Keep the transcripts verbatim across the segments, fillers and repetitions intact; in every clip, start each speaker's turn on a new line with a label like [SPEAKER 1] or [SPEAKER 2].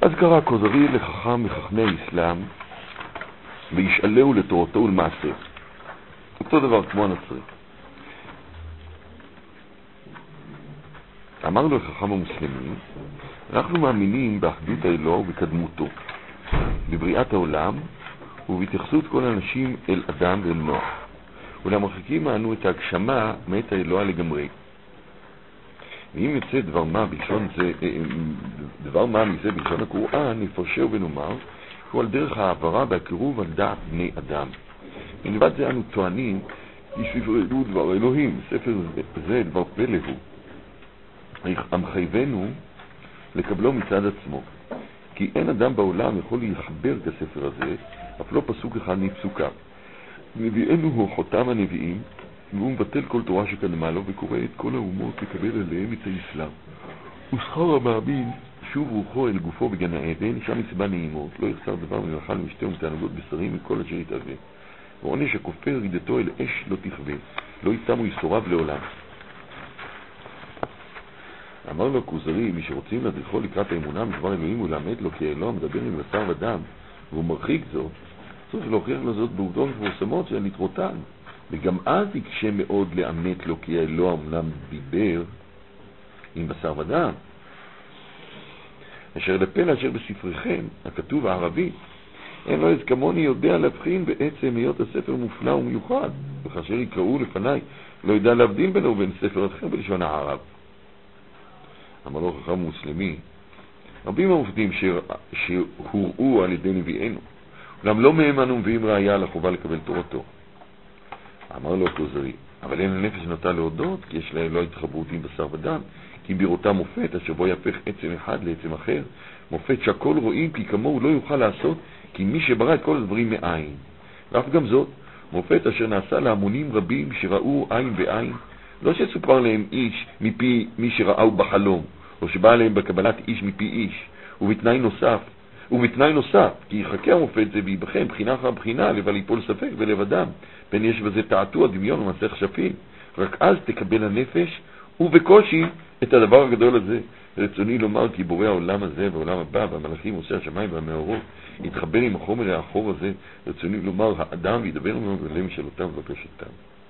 [SPEAKER 1] אז קרא הכוזרי לחכם מחכמי האסלאם וישאלהו לתורתו ולמעשה. אותו דבר כמו הנוצרי. אמר לו החכם המוסלמי, אנחנו מאמינים באחדות האלוה ובקדמותו, בבריאת העולם ובהתייחסות כל האנשים אל אדם ואל נוח, ולמרחיקים מענו את ההגשמה מאת האלוה לגמרי. ואם יוצא דבר מה בלשון זה, דבר מה מזה בלשון הקוראן, נפרשהו ונאמר, הוא על דרך העברה והקירוב על דעת בני אדם. מלבד זה אנו טוענים, כי ספר אלו דבר אלוהים, ספר זה דבר פלא הוא. המחייבנו לקבלו מצד עצמו, כי אין אדם בעולם יכול להתחבר כספר הזה, אף לא פסוק אחד מפסוקיו. נביאנו הוא חותם הנביאים, והוא מבטל כל תורה שקדמה לו וקורא את כל האומות לקבל עליהם את האסלאם. ושכר המאמין שוב רוחו אל גופו בגן העדן, שם מסיבה נעימות, לא יחסר דבר מלאכל ומשתה ומתענוגות בשרים מכל אשר יתהווה. ועונש הכופר רידתו אל אש לא תכווה, לא יתמו יסורב לעולם. אמר לו הכוזרי, מי שרוצים להדריכו לקראת האמונה מדבר אלוהים ולמד לו כי האלוה מדבר עם בשר ודם, והוא מרחיק זאת, צריך להוכיח לו זאת בעובדות מפורסמות של נתרותן, וגם אז יקשה מאוד לאמת לו כי האלוה אמנם דיבר עם בשר ודם. אשר לפלא אשר בספריכם, הכתוב הערבי, אין לו אז כמוני יודע להבחין בעצם היות הספר מופלא ומיוחד, וכאשר יקראו לפניי לא ידע להבדיל בינו ובין ספר אחר בלשון הערב. אמר לו חכם מוסלמי, רבים המופדים שהוראו על ידי נביאנו, אולם לא מהם אנו מביאים ראיה לחובה לקבל תורתו. אמר לו הכוזרי, אבל אין הנפש נוטה להודות, כי יש לה לא התחברות עם בשר ודם, כי בירותה מופת, אשר בו יפך עצם אחד לעצם אחר, מופת שהכל רואים, כי כמוהו לא יוכל לעשות, כי מי שברא את כל הדברים מאין. ואף גם זאת, מופת אשר נעשה להמונים רבים שראו עין בעין, לא שסופר להם איש מפי מי שראו בחלום, או שבא להם בקבלת איש מפי איש, ובתנאי נוסף, ובתנאי נוסף, כי יחכה המופת זה ויבחן בחינה אחר בחינה, לבל יפול ספק בלב אדם, בין יש בזה תעתוע דמיון ומסך שפים, רק אז תקבל הנפש, ובקושי את הדבר הגדול הזה. רצוני לומר כי בורא העולם הזה והעולם הבא, והמלאכים עושה השמיים והמאורות, יתחבר עם החומר האחור הזה. רצוני לומר, האדם וידבר לנו ולהם משאלותם ובקש אותם.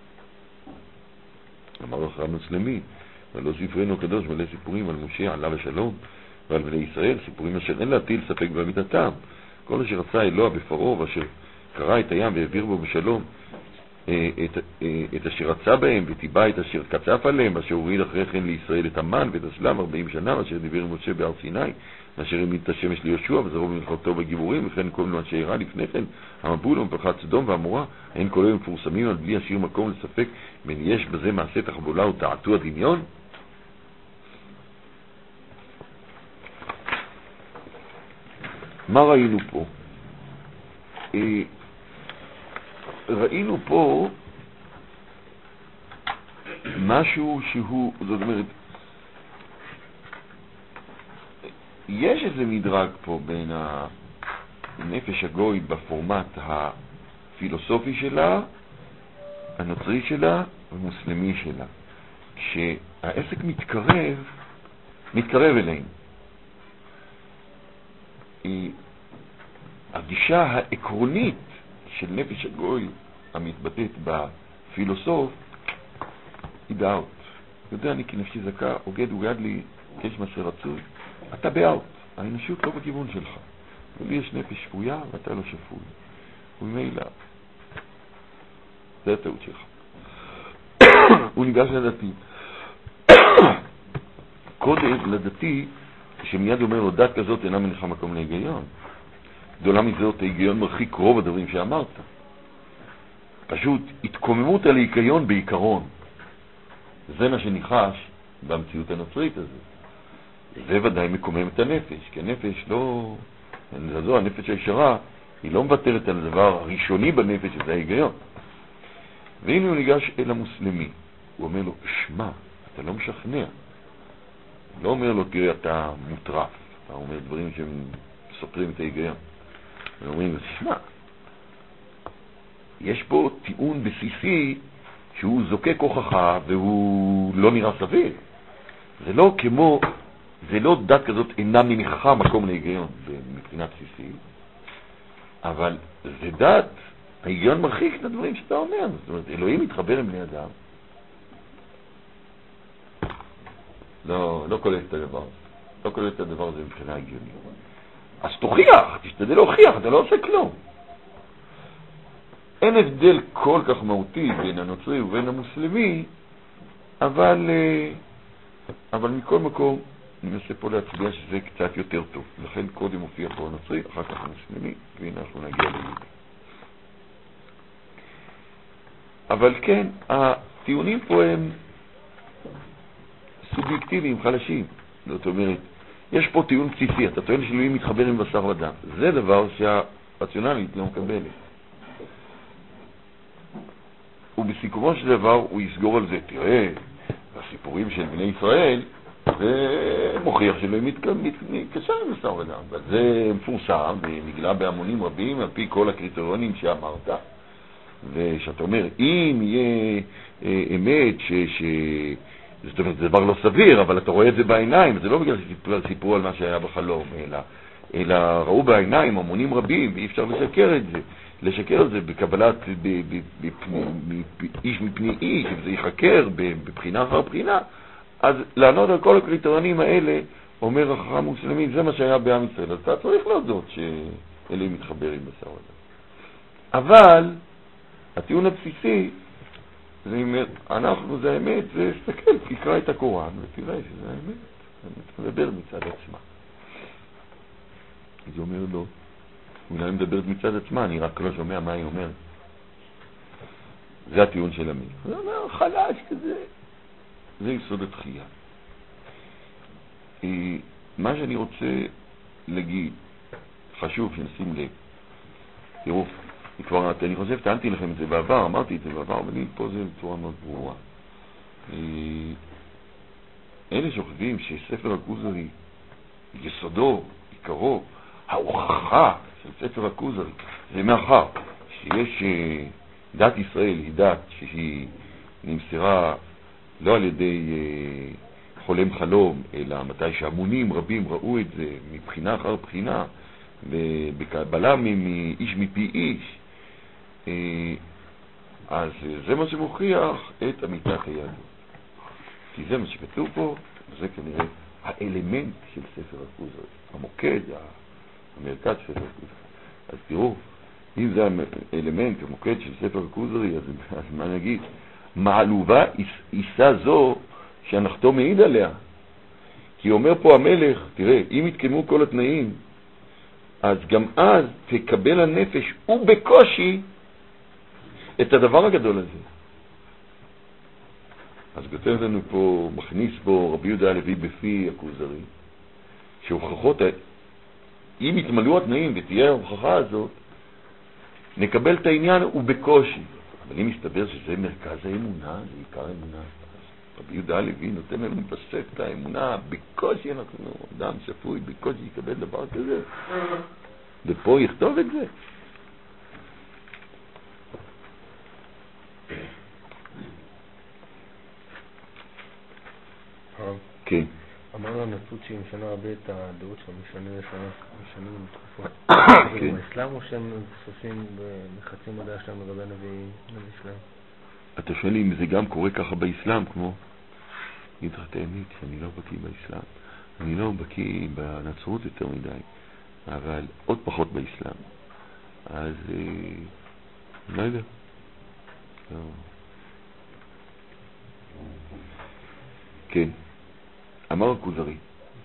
[SPEAKER 1] אמר לו חכם מוסלמי, ולא ספרנו הקדוש מלא סיפורים על משה עליו השלום, ועל בני ישראל סיפורים אשר אין להטיל ספק באמיתתם. כל אשר עשה אלוה בפרעה, ואשר קרא את הים והעביר בו בשלום את, את אשר רצה בהם, וטיבע את אשר קצף עליהם, אשר הוריד אחרי כן לישראל את המן ואת הסלם ארבעים שנה, אשר דיבר עם משה בהר סיני, אשר העמיד את השמש ליהושע וזרעו במלחמתו בגיבורים, וכן כל מה שאירע לפני כן, המבול ומפלחת סדום ועמורה, אין כל אלה מפורסמים על בלי השאיר מקום לספק בין יש בזה מעשה תחבולה ותעתוע דמיון. מה ראינו פה? ראינו פה משהו שהוא, זאת אומרת, יש איזה מדרג פה בין הנפש הגוי בפורמט הפילוסופי שלה, הנוצרי שלה ומוסלמי שלה. כשהעסק מתקרב, מתקרב אליהם. הגישה העקרונית של נפש הגוי המתבטאת בפילוסוף היא באוט. יודע אני כי נפשי זכה, אוגד וגד לי קש מה שרצוי. אתה באוט, האנושות לא בכיוון שלך. ולי יש נפש שפויה ואתה לא שפוי. וממילא זה הטעות שלך. הוא ניגש לדתי. קודם לדתי, שמיד אומר לו, דת כזאת אינה מניחה מקום להיגיון. גדולה מזאת, ההיגיון מרחיק רוב הדברים שאמרת. פשוט התקוממות על ההיגיון בעיקרון. זה מה שניחש במציאות הנוצרית הזאת. זה ודאי מקומם את הנפש, כי הנפש לא... זו, הנפש הישרה, היא לא מוותרת על הדבר הראשוני בנפש, שזה ההיגיון. והנה הוא ניגש אל המוסלמי. הוא אומר לו, שמע, אתה לא משכנע. הוא לא אומר לו, תראה, אתה מוטרף. אתה אומר דברים שהם סותרים את ההיגיון. ואומרים לו, תשמע, יש פה טיעון בסיסי שהוא זוקק הוכחה והוא לא נראה סביר. זה לא כמו זה לא דת כזאת אינה מניחה מקום להיגיון מבחינה בסיסית, אבל זה דת, ההיגיון מרחיק את הדברים שאתה אומר. זאת אומרת, אלוהים מתחבר עם בני אדם. לא, לא קולט את הדבר הזה. לא קולט את הדבר הזה מבחינה הגיונית. אז תוכיח, תשתדל להוכיח, אתה לא עושה כלום. אין הבדל כל כך מהותי בין הנוצרי ובין המוסלמי, אבל, אבל מכל מקום אני מנסה פה להצביע שזה קצת יותר טוב. לכן קודם מופיע פה הנוצרי, אחר כך המוסלמי, והנה אנחנו נגיע ליהודי. אבל כן, הטיעונים פה הם סובייקטיביים, חלשים. זאת אומרת, יש פה טיעון בסיסי, אתה טוען שאלוהים מתחבר עם בשר ודם. זה דבר שהרציונלית לא מקבלת. ובסיכומו של דבר הוא יסגור על זה. תראה, הסיפורים של בני ישראל, זה מוכיח שאלוהים מתקשר עם בשר ודם. אבל זה מפורסם ונגלה בהמונים רבים על פי כל הקריטריונים שאמרת. ושאתה אומר, אם יהיה אמת ש... ש... זאת אומרת, זה דבר לא סביר, אבל אתה רואה את זה בעיניים, זה לא בגלל שסיפרו על מה שהיה בחלום, אלא, אלא ראו בעיניים המונים רבים, ואי אפשר לשקר את זה. לשקר את זה בקבלת ב, ב, ב, ב, איש מפני איש, וזה ייחקר בבחינה אחר בחינה, אז לענות על כל הקריטריונים האלה, אומר החכם המוסלמי, זה מה שהיה בעם ישראל, אז אתה צריך להודות שאלה מתחבר עם בשר ודם. אבל הטיעון הבסיסי, זה אומר, אנחנו זה האמת, זה סתכל, תקרא את הקוראן ותראה שזה האמת, האמת מדבר מצד עצמה. אז הוא אומר לו, אולי מדברת מצד עצמה, אני רק לא שומע מה היא אומרת. זה הטיעון של המין. הוא אומר, חלש כזה. זה יסוד התחייה. מה שאני רוצה להגיד, חשוב שנשים לב. תראו, כבר, אני חושב, טענתי לכם את זה בעבר, אמרתי את זה בעבר, אבל פה זה בצורה מאוד ברורה. אלה שחושבים שספר הכוזרי, יסודו, עיקרו, ההוכחה של ספר הכוזרי, זה מאחר שיש דת ישראל היא דת שהיא נמסרה לא על ידי חולם חלום, אלא מתי שהמונים רבים ראו את זה מבחינה אחר בחינה, ובקבלה מאיש מפי איש, אז זה מה שמוכיח את אמיתת היהדות. כי זה מה שכתוב פה, זה כנראה האלמנט של ספר הכוזרי, המוקד, המרכז של ספר הכוזרי. אז תראו, אם זה האלמנט, המוקד של ספר הכוזרי, אז, אז מה נגיד? מעלובה איסה זו שהנחתו מעיד עליה. כי אומר פה המלך, תראה, אם יתקיימו כל התנאים, אז גם אז תקבל הנפש ובקושי את הדבר הגדול הזה. אז כותב לנו פה, מכניס פה רבי יהודה הלוי בפי הכוזרי, שהוכחות, אם יתמלאו התנאים ותהיה ההוכחה הזאת, נקבל את העניין ובקושי. אבל אם מסתבר שזה מרכז האמונה, זה עיקר האמונה, רבי יהודה הלוי נותן לנו לבסס את האמונה, בקושי אנחנו, אדם שפוי, בקושי יקבל דבר כזה. ופה יכתוב את זה. כן.
[SPEAKER 2] אמר הנצרות שהיא משנה הרבה את הדעות שלנו, משנה לשנה, משנים תקופות.
[SPEAKER 1] כן.
[SPEAKER 2] זה באסלאם או שהם מבססים בחצי מדע שלהם לגבי הנביא באסלאם?
[SPEAKER 1] אתה שואל אם זה גם קורה ככה באסלאם, כמו נדע את האמת, שאני לא בקיא באסלאם. אני לא בקיא בנצרות יותר מדי, אבל עוד פחות באסלאם. אז לא יודע. לא. כן. אמר הכוזרי.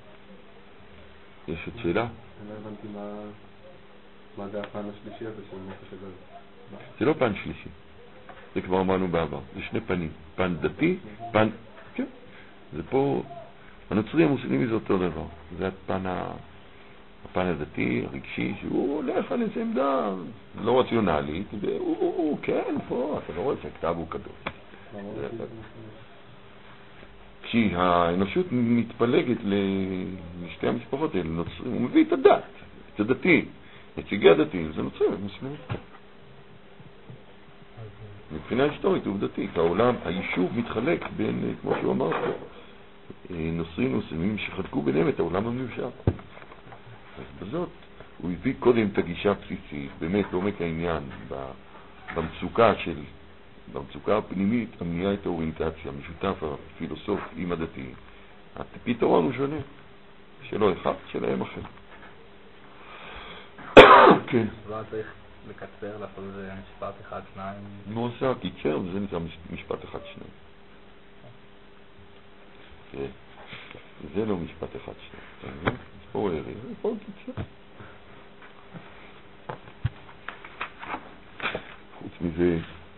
[SPEAKER 1] יש עוד שאלה?
[SPEAKER 3] אני לא הבנתי מה זה הפן השלישי הזה של נפש הגל.
[SPEAKER 1] זה לא פן שלישי. זה כבר אמרנו בעבר. זה שני פנים. פן דתי, פן... כן. זה פה... הנוצרי המוסלמי זה אותו דבר. זה הפן, ה... הפן הדתי, הרגשי, שהוא הולך על איזה עמדה לא רציונלית, והוא, הוא, הוא, כן, פה, אתה לא רואה שהכתב הוא קדוש. כי האנושות מתפלגת לשתי המשפחות האלה, נוצרים, הוא מביא את הדת, את הדתי, נציגי הדתיים, זה נוצרים, מוסלמים. מבחינה היסטורית עובדתית, העולם, היישוב מתחלק בין, כמו שהוא אמר פה, נוצרים מוסלמים שחלקו ביניהם את העולם המיושר. אז בזאת הוא הביא קודם את הגישה הבסיסית, באמת לעומק העניין, במצוקה של, במצוקה הפנימית, המניעה את האוריינטציה, משותף הפילוסוף עם הדתי. הפתרון הוא שונה, שלא אחד, שלהם אחר. כן.
[SPEAKER 4] לא צריך לקצר, לעשות איזה משפט אחד, שניים.
[SPEAKER 1] נו עושה, קיצר, וזה נקרא משפט אחד, שניים. כן. זה לא משפט אחד, שניים. פה הוא הרי, פה הוא קיצר. חוץ מזה,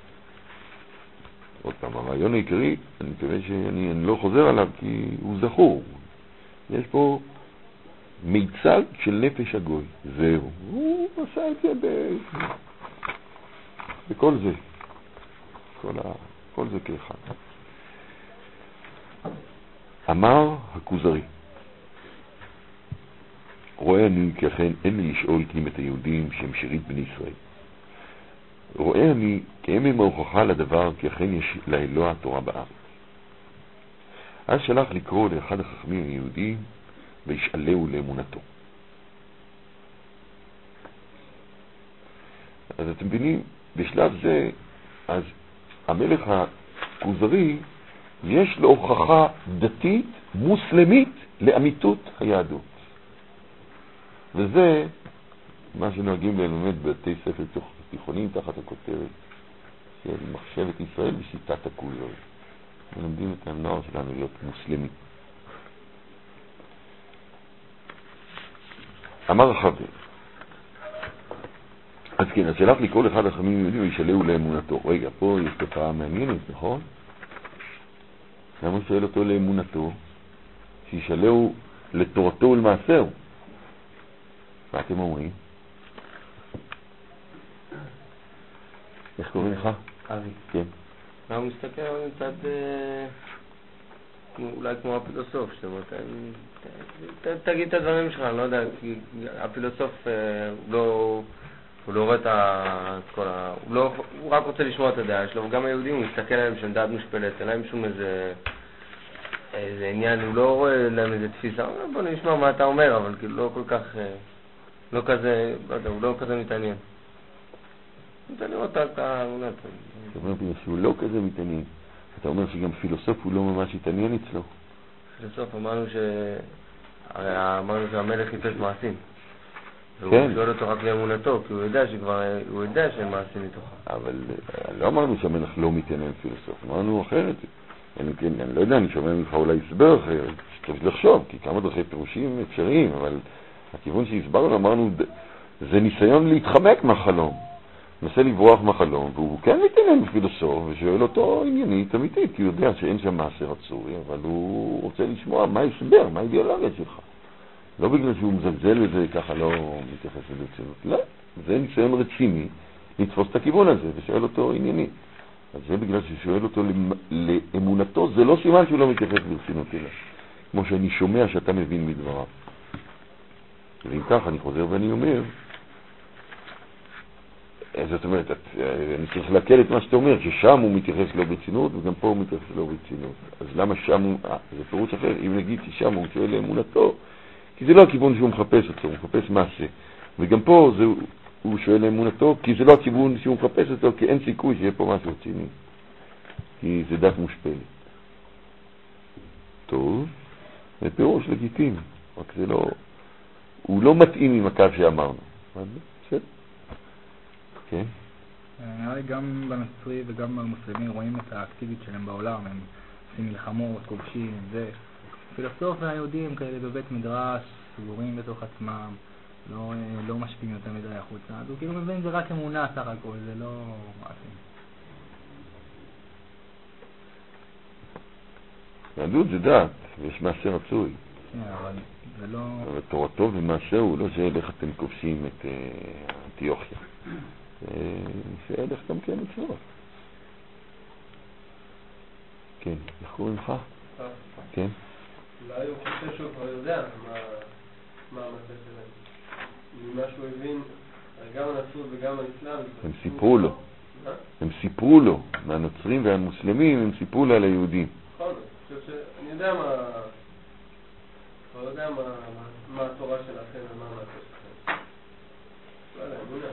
[SPEAKER 1] עוד פעם, הרעיון העיקרי, אני מקווה שאני אני לא חוזר עליו כי הוא זכור. יש פה מיצג של נפש הגוי, זהו. הוא עשה את זה ב... בכל זה. כל, ה... כל זה כאחד. אמר הכוזרי, רואה אני כי אכן אין לי לשאול כי אם את היהודים שהם שירית בני ישראל. רואה אני כי הם הם ההוכחה לדבר כי אכן יש לאלוה התורה בארץ. אז שלח לקרוא לאחד החכמים היהודים וישאלהו לאמונתו. אז אתם מבינים, בשלב זה, אז המלך הכוזרי יש לו הוכחה דתית מוסלמית לאמיתות היהדות. וזה מה שנוהגים ללמד בבתי ספר תיכונים תחת הכותרת של מחשבת ישראל ושיטת הכוזרי. מלמדים את הנוער שלנו להיות מוסלמי. אמר החבר, אז כן, אז שלח לי כל אחד החכמים יהודים וישאלהו לאמונתו. רגע, פה יש תופעה מעניינת, נכון? למה שואל אותו לאמונתו? שישאלהו לתורתו ולמעשהו. מה אתם אומרים? איך קוראים לך?
[SPEAKER 2] אבי.
[SPEAKER 1] כן.
[SPEAKER 2] הוא מסתכל על מצד, אולי כמו הפילוסוף, זאת אומרת, תגיד את הדברים שלך, אני לא יודע, כי הפילוסוף הוא לא רואה את כל ה... הוא רק רוצה לשמוע את הדעה שלו, וגם היהודים הוא מסתכל עליהם שהם דעת משפלת, אין להם שום איזה עניין, הוא לא רואה להם איזה תפיסה, בוא נשמע מה אתה אומר, אבל כאילו לא כל כך, לא כזה, לא יודע, הוא לא כזה מתעניין. אתה לראות את האמונה.
[SPEAKER 1] אתה אומר שהוא לא כזה מתעניין. אתה אומר שגם פילוסוף הוא לא ממש התעניין אצלו.
[SPEAKER 2] פילוסוף אמרנו ש... הרי אמרנו שהמלך חיפש מעשים.
[SPEAKER 1] כן.
[SPEAKER 2] והוא שואל אותו רק לאמונתו, כי הוא יודע שכבר... הוא יודע שהם מעשים מתוכה.
[SPEAKER 1] אבל לא אמרנו שהמלך לא מתעניין פילוסוף. אמרנו אחרת. אני, כן, אני לא יודע, אני שומע ממך אולי הסבר אחר. צריך לחשוב, כי כמה דרכי פירושים אפשריים, אבל הכיוון שהסברנו, אמרנו, זה ניסיון להתחמק מהחלום. מנסה לברוח מהחלום, והוא כן מתעניין בפילוסוף, ושואל אותו עניינית אמיתית, כי הוא יודע שאין שם מעשה רצוי, אבל הוא רוצה לשמוע מה הסבר, מה האידיאולוגיה שלך. לא בגלל שהוא מזלזל לזה, ככה לא מתייחס לזה ברצינות. לא, זה ניסיון רציני לתפוס את הכיוון הזה, ושואל אותו עניינית. אז זה בגלל ששואל אותו לאמונתו, זה לא סימן שהוא לא מתייחס ברצינות אליה. כמו שאני שומע שאתה מבין מדבריו. ואם כך, אני חוזר ואני אומר, זאת אומרת, אני צריך להקל את מה שאתה אומר, ששם הוא מתייחס לא ברצינות, וגם פה הוא מתייחס לא ברצינות. אז למה שם הוא... אה, זה פירוש אחר, אם נגיד ששם הוא שואל לאמונתו, כי זה לא הכיוון שהוא מחפש אותו, הוא מחפש מעשה. וגם פה זה, הוא שואל לאמונתו, כי זה לא הכיוון שהוא מחפש אותו, כי אין סיכוי שיהיה פה משהו רציני. כי זה דת מושפלת. טוב, זה פירוש לגיטימי, רק זה לא... הוא לא מתאים עם הקו שאמרנו. בסדר? כן?
[SPEAKER 4] נראה לי גם בנוצרי וגם במוסלמים רואים את האקטיבית שלהם בעולם, הם עושים מלחמות, כובשים, זה. פילוסוף והיהודים כאלה בבית מדרש, סגורים בתוך עצמם, לא, לא משפיעים יותר מדי החוצה, אז הוא כאילו מבין זה רק אמונה סך הכל, זה לא מעשים.
[SPEAKER 1] יהדות זה דת, ויש מעשה רצוי.
[SPEAKER 4] כן, אבל זה לא...
[SPEAKER 1] אבל תורתו ומעשה הוא לא שאל איך אתם כובשים את אנטיוכיה. שאל איך גם כן אצלו. כן, איך קוראים לך? כן?
[SPEAKER 3] אולי הוא חושב שהוא כבר יודע מה המעשה שלהם. ממה שהוא הבין, גם הנצרות וגם האסלאם.
[SPEAKER 1] הם סיפרו לו. הם סיפרו לו, מהנוצרים והמוסלמים, הם סיפרו לו על היהודים.
[SPEAKER 3] נכון, אני חושב שאני יודע מה, מה התורה שלכם ומה המעשה שלכם. לא יודע, אמונה.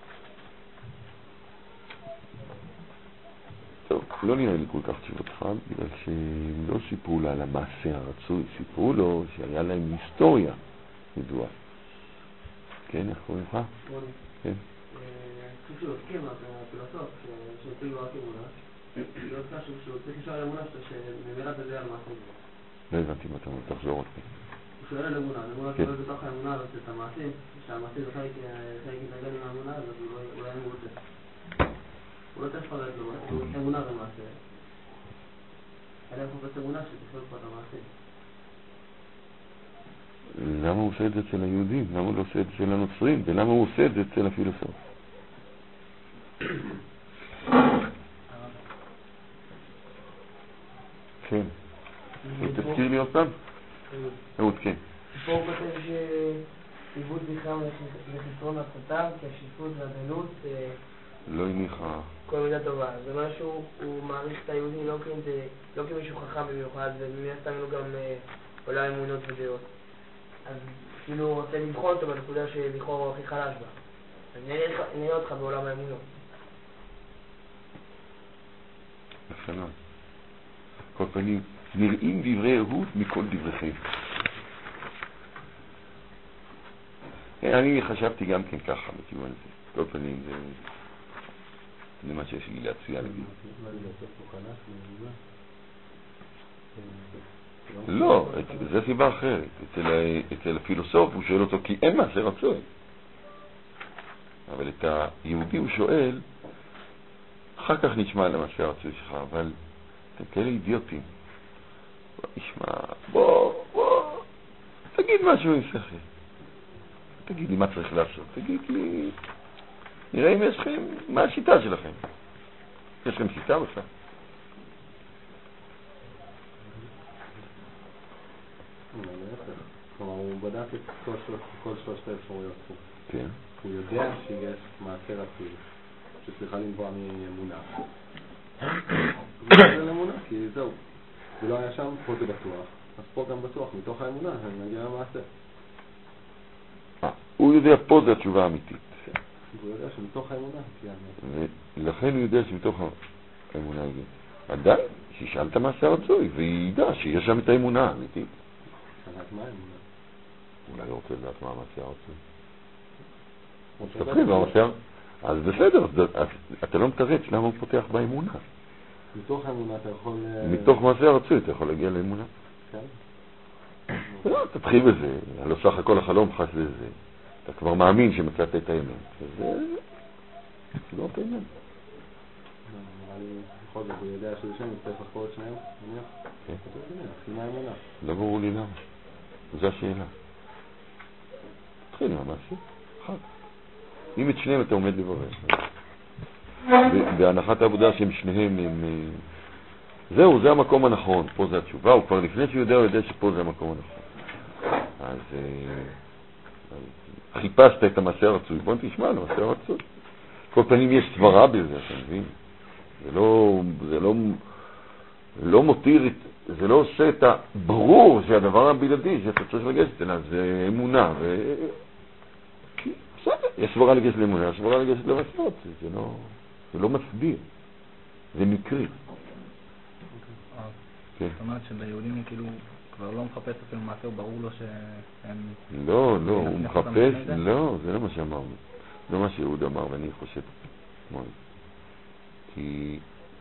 [SPEAKER 1] טוב, לא נראה לי כל כך תשובתך, בגלל שהם לא סיפרו לה על המעשה הרצוי, סיפרו לו שהיה להם היסטוריה ידועה. כן, איך קוראים לך?
[SPEAKER 5] רוני.
[SPEAKER 1] כן.
[SPEAKER 5] כפי שהוא עוסקים, הפילוסוף, שיוצא לו רק אמונה, היא עושה שהוא צריך לשאול על אמונה שממירת את זה על מעשה.
[SPEAKER 1] לא הבנתי מה אתה אומר, תחזור עוד פעם.
[SPEAKER 5] הוא שואל על אמונה, אמונה שואל בתוך האמונה הזאת את המעשים, שהמעשים זה חלק יתנגד עם האמונה הזאת, הוא לא היה מרוצה. הוא לא צריך לפרט לו, הוא עושה אמונה ומעשה. היה חופש אמונה שתכלול פה את המעשים.
[SPEAKER 1] למה הוא עושה את זה אצל היהודים? למה הוא לא עושה את זה אצל הנוצרים? ולמה הוא עושה את זה אצל הפילוסוף? כן. תזכיר לי עוד פעם? אהוד, כן.
[SPEAKER 5] פה הוא כותב שעיבוד זכרם לחסרון עצתם, כי השקיפות והדלות
[SPEAKER 1] לא הניחה.
[SPEAKER 5] כל מידה טובה. זה משהו, הוא מעריך את היהודים לא כמישהו חכם במיוחד, ובמיוחד סתם לו גם עולם אמונות ודעות. אז כאילו הוא רוצה לבחון אותו בנקודה שלכאורה הוא הכי חלש בה. אז נראה אותך בעולם האמונות.
[SPEAKER 1] יפה מאוד. כל פנים, נראים דברי אהוד מכל דבריכם. אני חשבתי גם כן ככה בכיוון הזה. כל פנים, זה... זה מה שיש לי להציע להגיד. לא, זה סיבה אחרת. אצל, אצל הפילוסוף הוא שואל אותו כי אין מעשה רצוי. אבל את היהודי הוא שואל, אחר כך נשמע על המעשה הרצוי שלך, אבל אתם כאלה אידיוטים. בוא נשמע, בוא, בוא, תגיד משהו עם שכל. תגיד לי מה צריך לעשות. תגיד לי, נראה אם יש לכם, מה השיטה שלכם. יש לכם שיטה בכלל?
[SPEAKER 6] כלומר, הוא בדק את כל שלושת האפשרויות פה.
[SPEAKER 1] כן.
[SPEAKER 6] הוא יודע שיש מעשה רצוי, שצריכה לנבוע מאמונה. הוא יודע לאמונה, כי זהו. הוא לא היה שם, פה זה בטוח. אז פה גם בטוח, מתוך האמונה, אני מגיע למעשה.
[SPEAKER 1] הוא יודע, פה זה התשובה האמיתית.
[SPEAKER 6] הוא יודע שמתוך האמונה,
[SPEAKER 1] ולכן הוא יודע שמתוך האמונה האמיתית. עדיין, שישאל את המעשה הרצוי, וידע שיש שם את האמונה האמיתית.
[SPEAKER 6] לדעת מה האמונה?
[SPEAKER 1] אולי לא רוצה לדעת מה המעשה הרצוי. תתחיל במעשה, אז בסדר, אתה לא מתרץ למה הוא פותח באמונה.
[SPEAKER 6] מתוך האמונה אתה יכול...
[SPEAKER 1] מתוך מעשה הרצוי אתה יכול להגיע לאמונה.
[SPEAKER 6] כן.
[SPEAKER 1] לא, תתחיל בזה, לא סך הכל החלום חס לזה. אתה כבר מאמין שמצאת את האמת. זה לא את האמת.
[SPEAKER 6] אבל בכל זאת הוא יודע שזה שם, צריך לחקור את שניהם, נניח.
[SPEAKER 1] כן.
[SPEAKER 6] תתחיל מהאמונה.
[SPEAKER 1] לא ברור לי למה. זו השאלה. תתחיל מהמעשה. אחת. אם את שניהם אתה עומד לברר. בהנחת העבודה שהם שניהם הם... זהו, זה המקום הנכון, פה זה התשובה, הוא כבר לפני שהוא יודע, הוא יודע שפה זה המקום הנכון. אז, אז חיפשת את המעשה הרצוי, בוא תשמע על המעשה הרצוי. כל פנים יש סברה בזה, אתה מבין? זה לא, זה לא, לא מותיר, זה לא עושה את הברור שהדבר הבלעדי שאתה צריך לגשת אליו, זה אמונה, ו... בסדר, יש סברה לגשת לאמונה, יש סברה לגשת למעשות, זה לא... זה לא מסביר, זה מקרי.
[SPEAKER 4] זאת אומרת שביהודים הוא כאילו כבר לא מחפש אפילו מעשה, הוא ברור לו שהם...
[SPEAKER 1] לא, לא, הוא מחפש, לא, זה לא מה שאמרנו. זה מה שיהוד אמר, ואני חושב מאוד. כי...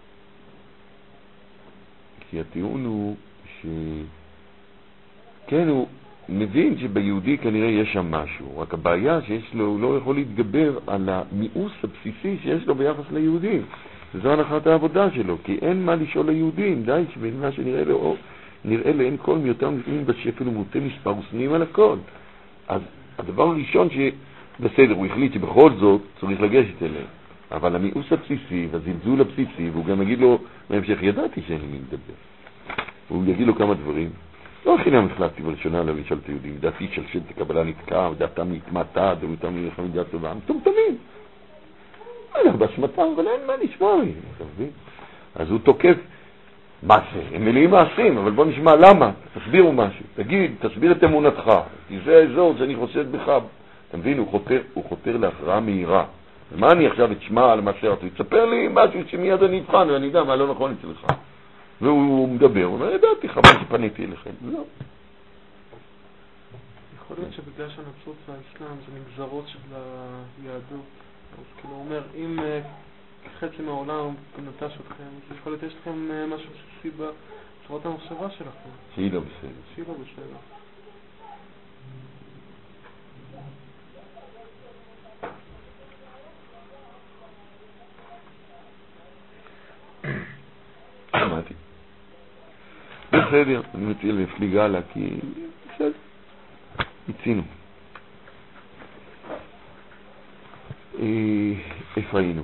[SPEAKER 1] כי הטיעון הוא ש... כן, הוא מבין שביהודי כנראה יש שם משהו, רק הבעיה שיש לו, הוא לא יכול להתגבר על המיאוס הבסיסי שיש לו ביחס ליהודים. וזו הנחת העבודה שלו, כי אין מה לשאול ליהודים, די שבמה שנראה לו, נראה להם כל מיותם נפעים בשפל ומוטה מספר ושנאים על הכל. אז הדבר הראשון שבסדר, הוא החליט שבכל זאת צריך לגשת אליהם. אבל המיאוס הבסיסי והזלזול הבסיסי, והוא גם יגיד לו בהמשך, ידעתי שאין לי מי לדבר. הוא יגיד לו כמה דברים. לא חינם החלטתי בלשונה לא לשאול את היהודים, דעתי שלשלת הקבלה נתקע, ודעתם התמעטה, דעתם מלחמת טובה, מטומטמים. אין לך באשמתם, אבל אין מה לשמוע לי, אתה מבין? אז הוא תוקף, מעשה, הם מלאים מעשים, אבל בוא נשמע למה, תסבירו משהו, תגיד, תסביר את אמונתך, כי זה האזור שאני חושד בך. אתה מבין, הוא חותר, הוא חותר להכרעה מהירה. ומה אני עכשיו אשמע על מעשה רצוי? תספר לי משהו שמיד אני אבחן ואני יודע מה לא נכון אצלך. והוא מדבר, הוא אומר, ידעתי חבל שפניתי אליכם. לא.
[SPEAKER 7] יכול להיות שבגלל שהנצרות והאסלאם זה נגזרות של היהדות, אז כאילו הוא אומר, אם חצי מהעולם נטש אתכם, אז יכול להיות יש לכם משהו בסיסי בצורת המחשבה שלכם.
[SPEAKER 1] שהיא לא בסדר.
[SPEAKER 7] שהיא לא בסדר.
[SPEAKER 1] שמעתי. בסדר, אני מציע להפליג הלאה, כי בסדר, הצינו. איפה היינו?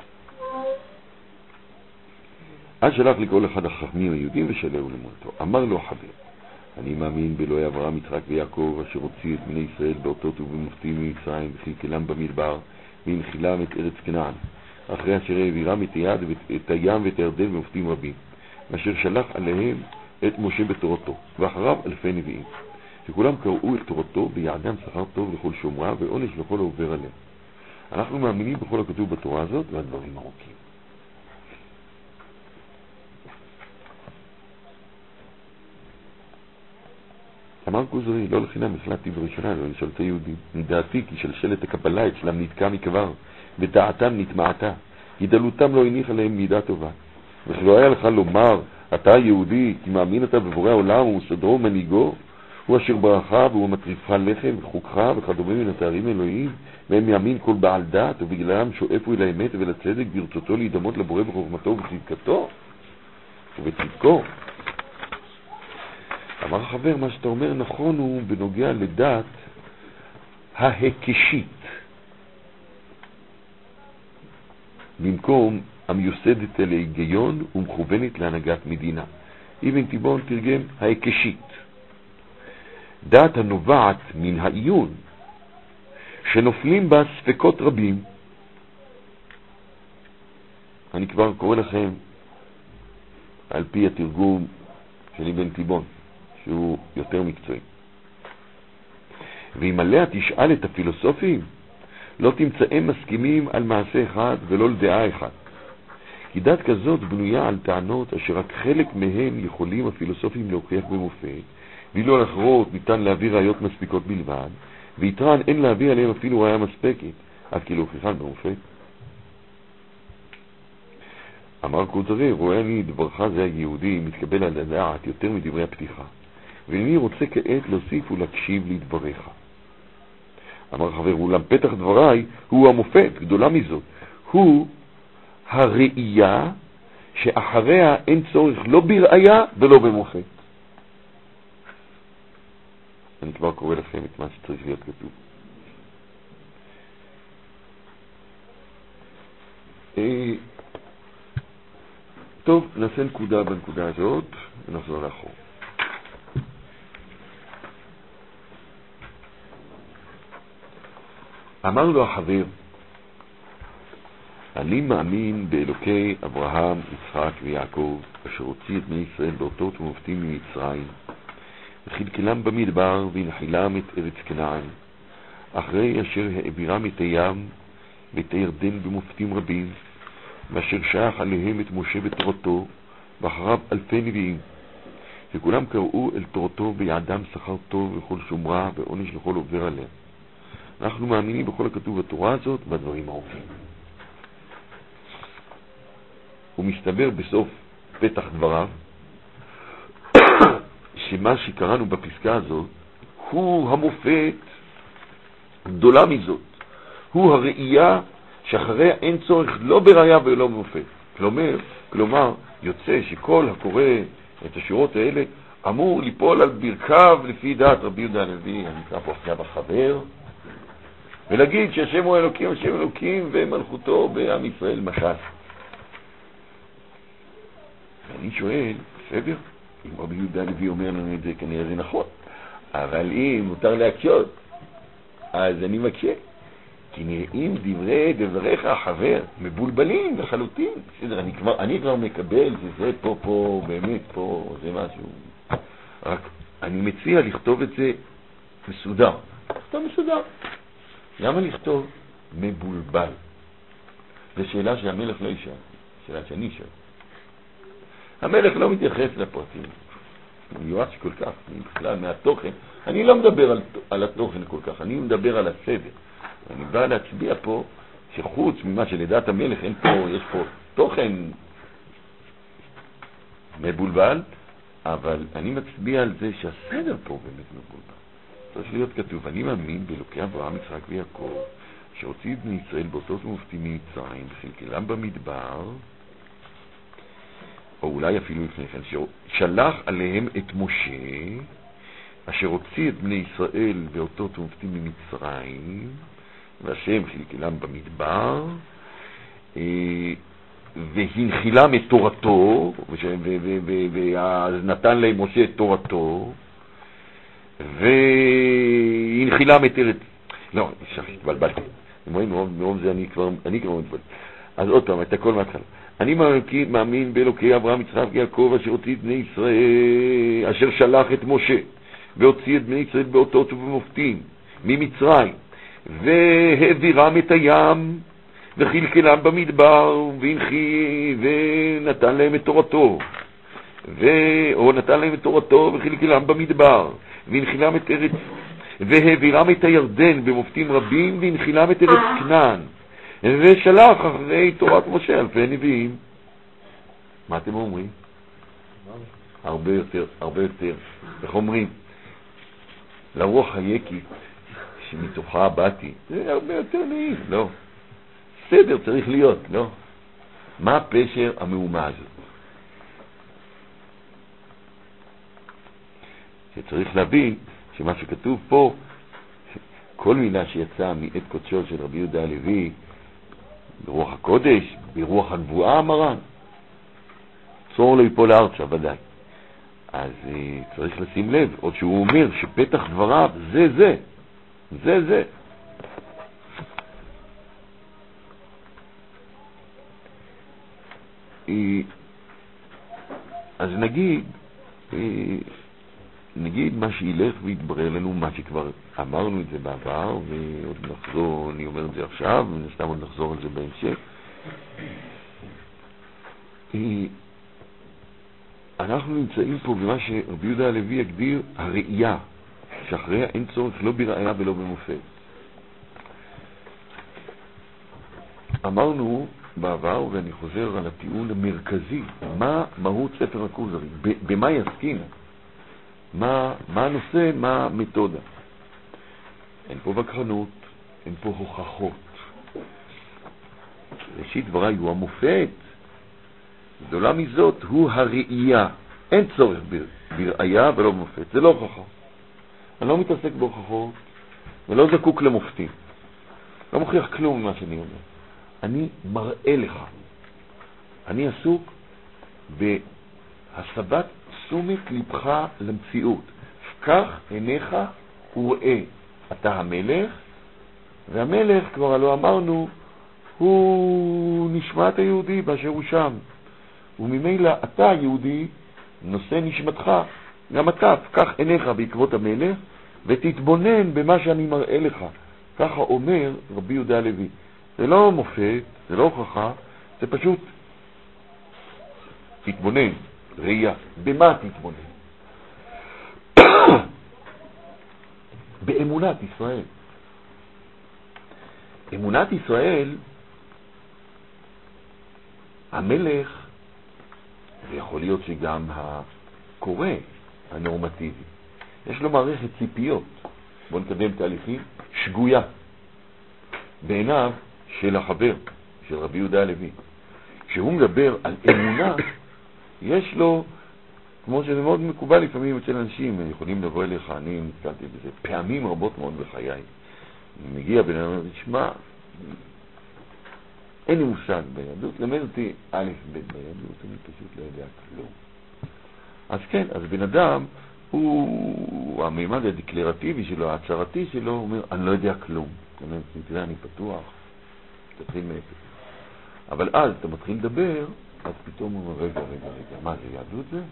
[SPEAKER 1] אז שלח לכל אחד החכמים היהודים ושאלהו למולתו. אמר לו חבר, אני מאמין באלוהי אברהם, יצחק ויעקב, אשר הוציא את בני ישראל באותות ובמופתים ממצרים, וכלכלם במדבר, והנחילם את ארץ כנען. אחרי אשר העבירם את היד ואת הים ואת הירדן במופתים רבים, ואשר שלח עליהם את משה בתורתו, ואחריו אלפי נביאים, שכולם קראו את תורתו ביעדם שכר טוב לכל שומרה ועונש לכל העובר עליהם. אנחנו מאמינים בכל הכתוב בתורה הזאת והדברים ארוכים. אמר כוזרי, לא לחינם החלטתי בראשונה, לא לשאול את היהודים. מדעתי כי שלשלת הקבלה אצלם נתקע מכבר, ודעתם נטמעתה, גדלותם לא הניח עליהם מידה טובה. וכי היה לך לומר, אתה יהודי, כי מאמין אתה בבורא העולם ומסדרו ומנהיגו, הוא אשר ברכה והוא מטריפך לחם וחוקך וכדומה מן התארים אלוהים, והם יאמין כל בעל דת, ובגללם שואפו אל האמת ולצדק ברצותו להידמות לבורא בחוכמתו ובצדקתו ובצדקו. אמר החבר, מה שאתה אומר נכון הוא בנוגע לדת ההקשית, במקום המיוסדת אל ההיגיון ומכוונת להנהגת מדינה. אבן תיבון תרגם ההקשית, דת הנובעת מן העיון, שנופלים בה ספקות רבים. אני כבר קורא לכם על פי התרגום של אבן תיבון, שהוא יותר מקצועי. ואם עליה תשאל את הפילוסופים, לא תמצאם מסכימים על מעשה אחד ולא לדעה אחד. כי דת כזאת בנויה על טענות אשר רק חלק מהם יכולים הפילוסופים להוכיח במופת, ואילו על אחרות ניתן להביא ראיות מספיקות בלבד, ויתרן אין להביא עליהם אפילו ראיה מספקת, עד כי להוכיחן במופת. אמר כוזרי, רואה אני דברך זה היהודי מתקבל על הדעת יותר מדברי הפתיחה, ואני רוצה כעת להוסיף ולהקשיב לדבריך. אמר חבר, אולם פתח דבריי הוא המופת, גדולה מזאת, הוא הראייה שאחריה אין צורך לא בראייה ולא במופת. אני כבר קורא לכם את מה שצריך להיות כתוב. אה, טוב, נעשה נקודה בנקודה הזאת ונחזור לאחור. אמר לו החבר, אני מאמין באלוקי אברהם, יצחק ויעקב, אשר הוציא את בני ישראל באותות ומופתים ממצרים, וחלקלם במדבר והנחילם את ארץ כנען, אחרי אשר העבירם את הים ואת הירדן במופתים רבים, ואשר שלח עליהם את משה בתורתו, ואחריו אלפי נביאים, וכולם קראו אל תורתו ביעדם שכר טוב לכל שומרה ועונש לכל עובר עליה. אנחנו מאמינים בכל הכתוב בתורה הזאת בדברים ארוכים. הוא מסתבר בסוף פתח דבריו שמה שקראנו בפסקה הזאת הוא המופת, גדולה מזאת, הוא הראייה שאחריה אין צורך לא בראיה ולא במופת. כלומר, כלומר יוצא שכל הקורא את השורות האלה אמור ליפול על ברכיו לפי דעת רבי יהודה הלוי, הנקרא פה עכשיו החבר, ולהגיד שהשם הוא אלוקים, השם אלוקים ומלכותו בעם ישראל משל. ואני שואל, בסדר, אם רבי יהודה הלוי אומר לנו את זה, כנראה זה נכון, אבל אם מותר להקשות, אז אני מקשה. כי נראים דברי דבריך החבר, מבולבלים לחלוטין. בסדר, אני כבר, אני כבר מקבל שזה פה, פה, באמת פה, זה משהו. רק אני מציע לכתוב את זה מסודר. לכתוב מסודר. למה לכתוב מבולבל? זו שאלה שהמלך לא ישאל, שאלה שאני אשאל. המלך לא מתייחס לפרטים. הוא מיואש כל כך, בכלל מהתוכן. אני לא מדבר על, על התוכן כל כך, אני מדבר על הסדר. אני בא להצביע פה שחוץ ממה שלדעת המלך אין פה, יש פה תוכן מבולבל, אבל אני מצביע על זה שהסדר פה באמת מבולבל. צריך להיות כתוב, אני מאמין באלוקי אברהם, יצחק ויעקב, שהוציא את בני ישראל באותות ומופתים ממצרים, בחלקם במדבר, או אולי אפילו לפני כן, ששלח עליהם את משה, אשר הוציא את בני ישראל באותות ומופתים ממצרים, והשם חלקם במדבר, והנחילם את תורתו, ונתן להם משה את תורתו, והנחילם את ארץ... לא, שכי, התבלבלתי. מרוב זה אני כבר מתבלבל. אז עוד פעם, את הכל מהתחלה. אני מאמין באלוקי אברהם, יצחק ויעקב, אשר הוציא את בני ישראל, אשר שלח את משה, והוציא את בני ישראל באותות ובמופתים ממצרים, והעבירם את הים, וחלקלם במדבר, והנחי, ונתן להם את תורתו, ו... או נתן להם את תורתו, וחלקלם במדבר, והנחילם את ארץ, והעבירם את הירדן במופתים רבים, והנחילם את ארץ כנען, ושלח אחרי תורת משה אלפי נביאים. מה אתם אומרים? הרבה יותר, הרבה יותר. איך אומרים? לרוח היקית שמתוכה באתי, זה הרבה יותר נעים, לא? סדר צריך להיות, לא? מה הפשר המאומה הזאת? שצריך להבין שמה שכתוב פה, כל מילה שיצאה מעת קודשו של רבי יהודה הלוי, ברוח הקודש, ברוח הנבואה המרן, צור לא ייפול לארצה, ודאי. אז uh, צריך לשים לב, עוד שהוא אומר שפתח דבריו זה זה, זה זה. אז נגיד, נגיד מה שילך ויתברר לנו, מה שכבר אמרנו את זה בעבר, ועוד נחזור, אני אומר את זה עכשיו, ונסתם עוד נחזור על זה בהמשך. אנחנו נמצאים פה במה שרבי יהודה הלוי יגדיר הראייה, שאחריה אין צורך לא בראייה ולא במופת. אמרנו בעבר, ואני חוזר על הטיעון המרכזי, מה מהות ספר הכוזרי, במה יסכים, מה, מה הנושא, מה המתודה. אין פה בקרנות, אין פה הוכחות. ראשית דבריי הוא המופת, גדולה מזאת הוא הראייה. אין צורך בראייה ולא במופת, זה לא הוכחה. אני לא מתעסק בהוכחות ולא זקוק למופתים. לא מוכיח כלום ממה שאני אומר. אני מראה לך. אני עסוק בהסבת תשומת לבך למציאות. פקח עיניך וראה. אתה המלך, והמלך, כבר לא אמרנו, הוא נשמת היהודי באשר הוא שם. וממילא אתה היהודי נושא נשמתך, גם אתה, פקח עיניך בעקבות המלך, ותתבונן במה שאני מראה לך. ככה אומר רבי יהודה הלוי. זה לא מופת, זה לא הוכחה, זה פשוט תתבונן, ראייה. במה תתבונן? באמונת ישראל. אמונת ישראל, המלך, זה יכול להיות שגם הקורא הנורמטיבי, יש לו מערכת ציפיות, בוא נקדם תהליכים, שגויה, בעיניו של החבר, של רבי יהודה הלוי. כשהוא מדבר על אמונה, יש לו, כמו שזה מאוד מקובל לפעמים אצל אנשים, הם יכולים לבוא אליך, אני נתקלתי בזה, פעמים רבות מאוד בחיי. מגיע בן אדם, תשמע, אין לי מושג ביהדות, למד אותי א' ב' ביהדות, אני פשוט לא יודע כלום. אז כן, אז בן אדם, הוא, המימד הדקלרטיבי שלו, ההצהרתי שלו, הוא אומר, אני לא יודע כלום. זאת אומרת, תראה, אני פתוח, תתחיל מאפס. אבל אז אתה מתחיל לדבר, אז פתאום הוא אומר, רגע, רגע, רגע, מה זה, יהדות זה?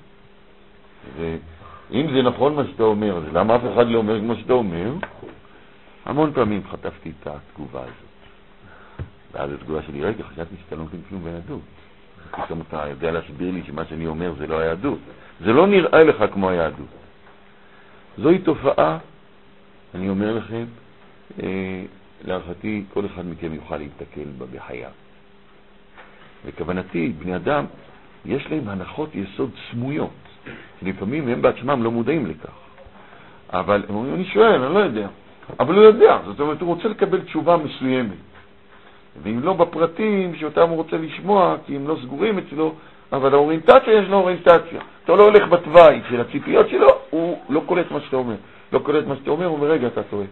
[SPEAKER 1] ואם זה נכון מה שאתה אומר, אז למה אף אחד לא אומר כמו שאתה אומר? המון פעמים חטפתי את התגובה הזאת. ואז התגובה שלי, רגע, חשבתי שאתה לא מבין כלום ביהדות. פתאום אתה יודע להסביר לי שמה שאני אומר זה לא היהדות. זה לא נראה לך כמו היהדות. זוהי תופעה, אני אומר לכם, אה, להערכתי כל אחד מכם יוכל להתקל בה בחייו. וכוונתי, בני אדם, יש להם הנחות יסוד סמויות. לפעמים הם בעצמם לא מודעים לכך. אבל הם אומרים, אני שואל, אני לא יודע. אבל הוא יודע, זאת אומרת, הוא רוצה לקבל תשובה מסוימת. ואם לא בפרטים שאותם הוא רוצה לשמוע, כי הם לא סגורים אצלו, אבל האוריינטציה יש לו אוריינטציה. אתה לא הולך בתוואי של הציפיות שלו, הוא לא קולט מה שאתה אומר. לא קולט מה שאתה אומר, הוא אומר, רגע, אתה טועה.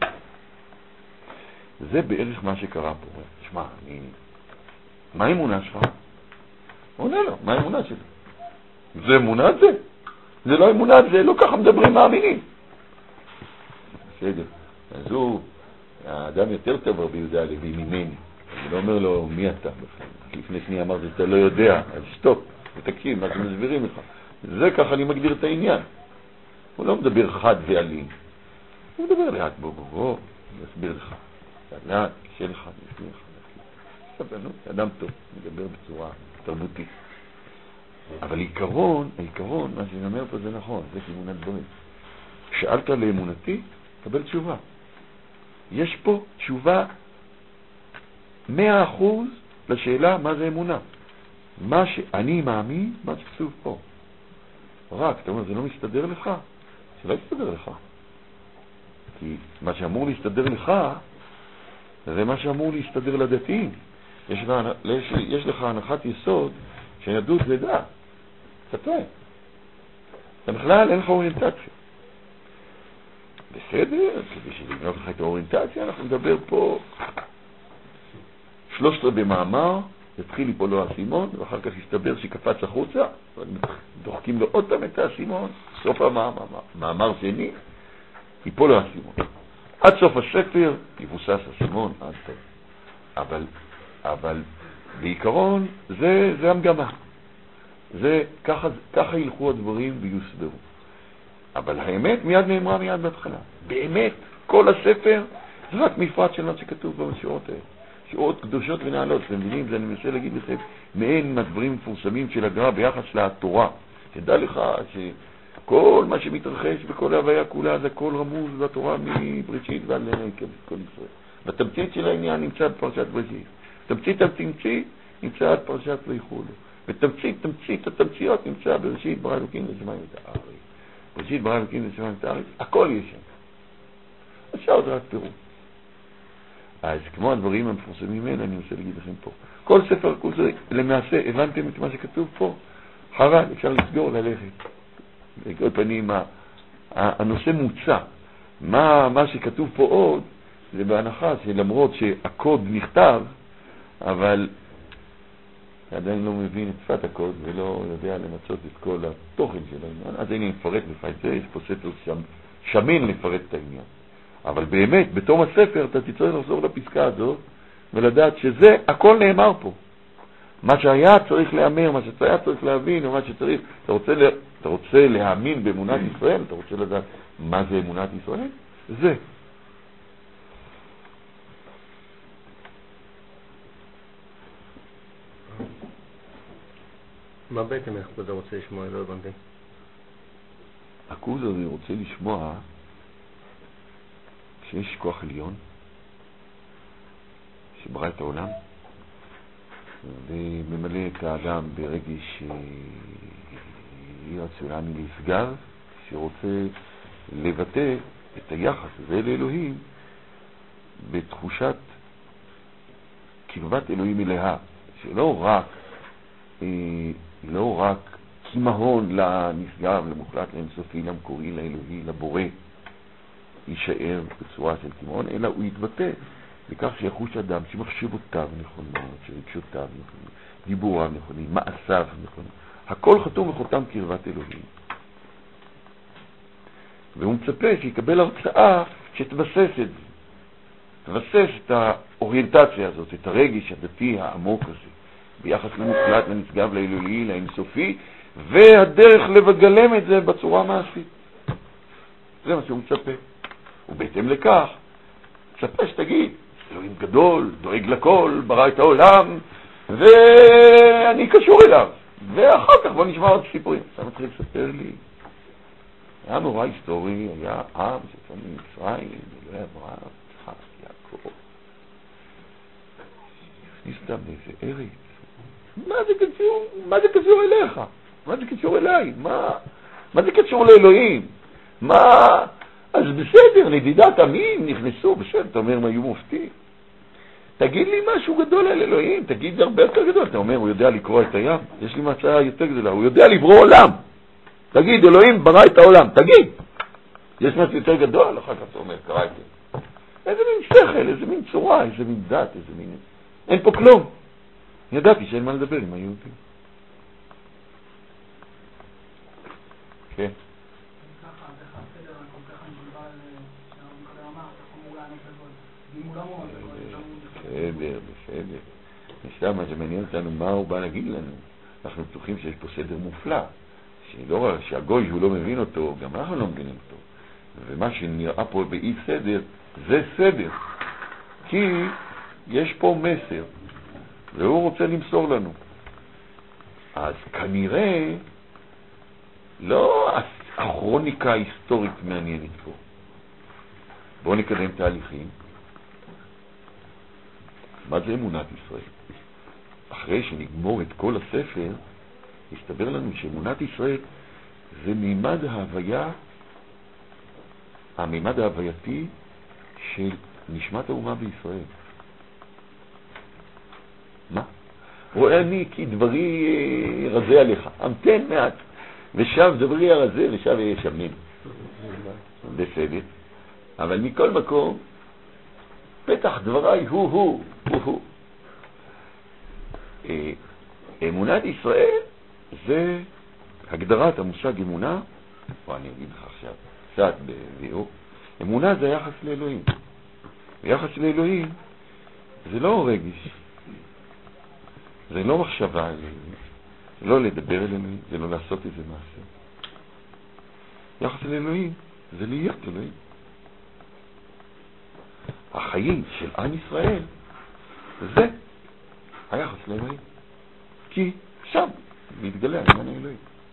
[SPEAKER 1] זה בערך מה שקרה פה. תשמע, אני... מה האמונה שלך? הוא עונה לו, מה האמונה שלי? זה אמונה זה? זה לא אמונה זה, לא ככה מדברים מאמינים. בסדר. אז הוא, האדם יותר טוב רבי יהודה הלוי ממני. אני לא אומר לו, מי אתה? לפני שנייה אמרתי, אתה לא יודע, אז שטופ, ותקשיב, מה אתם מסבירים לך? זה ככה אני מגדיר את העניין. הוא לא מדבר חד ואלים. הוא מדבר לאט, בוא, בוא, בוא, אני אסביר לך. לאט, קשה לך, אני אסביר לך. סבלנות, אדם טוב, מדבר בצורה תרבותית. אבל עיקרון, העיקרון, מה שאני אומר פה זה נכון, זה אמונת דברים. שאלת לאמונתי, קבל תשובה. יש פה תשובה מאה אחוז לשאלה מה זה אמונה. מה שאני מאמין, מה שכתוב פה. רק, אתה אומר, זה לא מסתדר לך? זה לא יסתדר לך. כי מה שאמור להסתדר לך, זה מה שאמור להסתדר לדתיים. יש לך, יש, יש לך הנחת יסוד שיהדות זה דת. אתה טועה. אתה בכלל אין לך אוריינטציה. בסדר, כדי שלבנות לך את האוריינטציה, אנחנו נדבר פה שלושת רבי מאמר, יתחיל ליפול לו האסימון, ואחר כך יסתבר שקפץ החוצה, דוחקים לו עוד פעם את האסימון, סוף המאמר, מאמר שני, ייפול לו האסימון. עד סוף הספר יבוסס האסימון, עד טוב. אבל, אבל בעיקרון זה, זה המגמה. זה, ככה, ככה ילכו הדברים ויוסברו. אבל האמת מיד נאמרה מיד בהתחלה. באמת, כל הספר זה רק מפרט של מה שכתוב בשורות האלה. שורות קדושות ונעלות, אתם מבינים? זה אני מנסה להגיד לכם, מעין מהדברים מפורסמים של הגר"א ביחס לתורה. תדע לך שכל מה שמתרחש בכל ההוויה כולה, זה הכל רמוז בתורה מבראשית ועד לנקב, כל ישראל. והתמצית של העניין נמצא בפרשת בראשית. תמצית התמצית נמצא עד פרשת ויחולו. ותמצית, תמצית התמציות נמצא בראשית ברא אלוקים ושמיים את הארץ. בראשית ברא אלוקים ושמיים את הארץ, הכל יש שם. עכשיו זה רק פירוט. אז כמו הדברים המפורסמים האלה, אני רוצה להגיד לכם פה. כל ספר כזה, למעשה, הבנתם את מה שכתוב פה? חבל, אפשר לסגור, ללכת. בכל פנים, הנושא מוצע. מה, מה שכתוב פה עוד, זה בהנחה שלמרות שהקוד נכתב, אבל עדיין לא מבין את שפת הקוד ולא יודע למצות את כל התוכן של העניין. אז אני מפרט לך את זה, יש פה ספר שם, שמן לפרט את העניין. אבל באמת, בתום הספר אתה תצטרך לחזור לפסקה הזאת ולדעת שזה, הכל נאמר פה. מה שהיה צריך לאמר, מה שהיה צריך להבין, או מה שצריך, אתה רוצה, לה, אתה רוצה להאמין באמונת ישראל, אתה רוצה לדעת מה זה אמונת ישראל? זה.
[SPEAKER 2] מה בעצם אתה רוצה לשמוע? לא הבנתי.
[SPEAKER 1] הכוז הזה רוצה לשמוע שיש כוח עליון שברא את העולם וממלא את האדם ברגש רציונלי נשגב, שרוצה לבטא את היחס הזה לאלוהים בתחושת קרבת אלוהים אליה, שלא רק לא רק כמהון לנשגב, למוחלט, לאינסופי, למקורי, לאלוהי, לבורא, יישאר בצורה של כמהון, אלא הוא יתבטא בכך שיחוש אדם שמחשבותיו נכונות, שרגשותיו נכונות, דיבוריו נכונים, מעשיו נכונים. הכל חתום וחותם קרבת אלוהים. והוא מצפה שיקבל הרצאה שתבסס את זה. תבסס את האוריינטציה הזאת, את הרגש הדתי העמוק הזה, ביחס למוחלט, לנשגב, לאלוהי, לאינסופי, והדרך לגלם את זה בצורה מעשית. זה מה שהוא מצפה. ובהתאם לכך, מצפה שתגיד, אלוהים גדול, דואג לכל, ברא את העולם, ואני קשור אליו. ואחר כך בוא נשמע עוד סיפורים. אתה מתחיל לספר לי. היה מאורע היסטורי, היה עם שיצא ממצרים, אלוהי אברהם, יצחק, יעקב. נסתם באיזה ארץ. מה זה קשור? מה זה קשור אליך? מה זה קשור אליי? מה? מה זה קשור לאלוהים? מה? אז בסדר, נדידת עמים נכנסו, בסדר, אתה אומר, הם היו מופתים. תגיד לי משהו גדול על אלוהים, תגיד הרבה יותר גדול. אתה אומר, הוא יודע לקרוא את הים, יש לי מצאה יותר גדולה, הוא יודע לברוא עולם. תגיד, אלוהים ברא את העולם, תגיד. יש משהו יותר גדול? אחר כך אתה אומר, קרא את זה. איזה מין שכל, איזה מין צורה, איזה מין דת, איזה מין... אין פה כלום. ידעתי שאין מה לדבר עם היהודים. כן. בסדר, בסדר. עכשיו מה שמעניין אותנו, מה הוא בא להגיד לנו? אנחנו בטוחים שיש פה סדר מופלא, שלא רק שהגוי הוא לא מבין אותו, גם אנחנו לא מבינים אותו. ומה שנראה פה באי סדר, זה סדר. כי יש פה מסר, והוא רוצה למסור לנו. אז כנראה לא הכרוניקה ההיסטורית מעניינת פה. בואו נקדם תהליכים. מה זה אמונת ישראל? אחרי שנגמור את כל הספר, יסתבר לנו שאמונת ישראל זה מימד ההוויה, המימד ההווייתי של נשמת האומה בישראל. מה? רואה אני כי דברי רזה עליך, המתן מעט, ושב דברי הרזה ושב יהיה שמן. בסדר. אבל מכל מקום, פתח דבריי הוא הוא, הוא הוא. אמונת ישראל זה הגדרת המושג אמונה, או אני אגיד לך עכשיו, קצת בביאור, אמונה זה יחס לאלוהים. ויחס לאלוהים זה לא רגש, זה לא מחשבה אלוהים, זה לא לדבר אלוהים, זה לא לעשות איזה מעשה. יחס לאלוהים זה להיות אלוהים. החיים של עם ישראל זה היחס לאלוהים, כי שם מתגלה העניין האלוהים.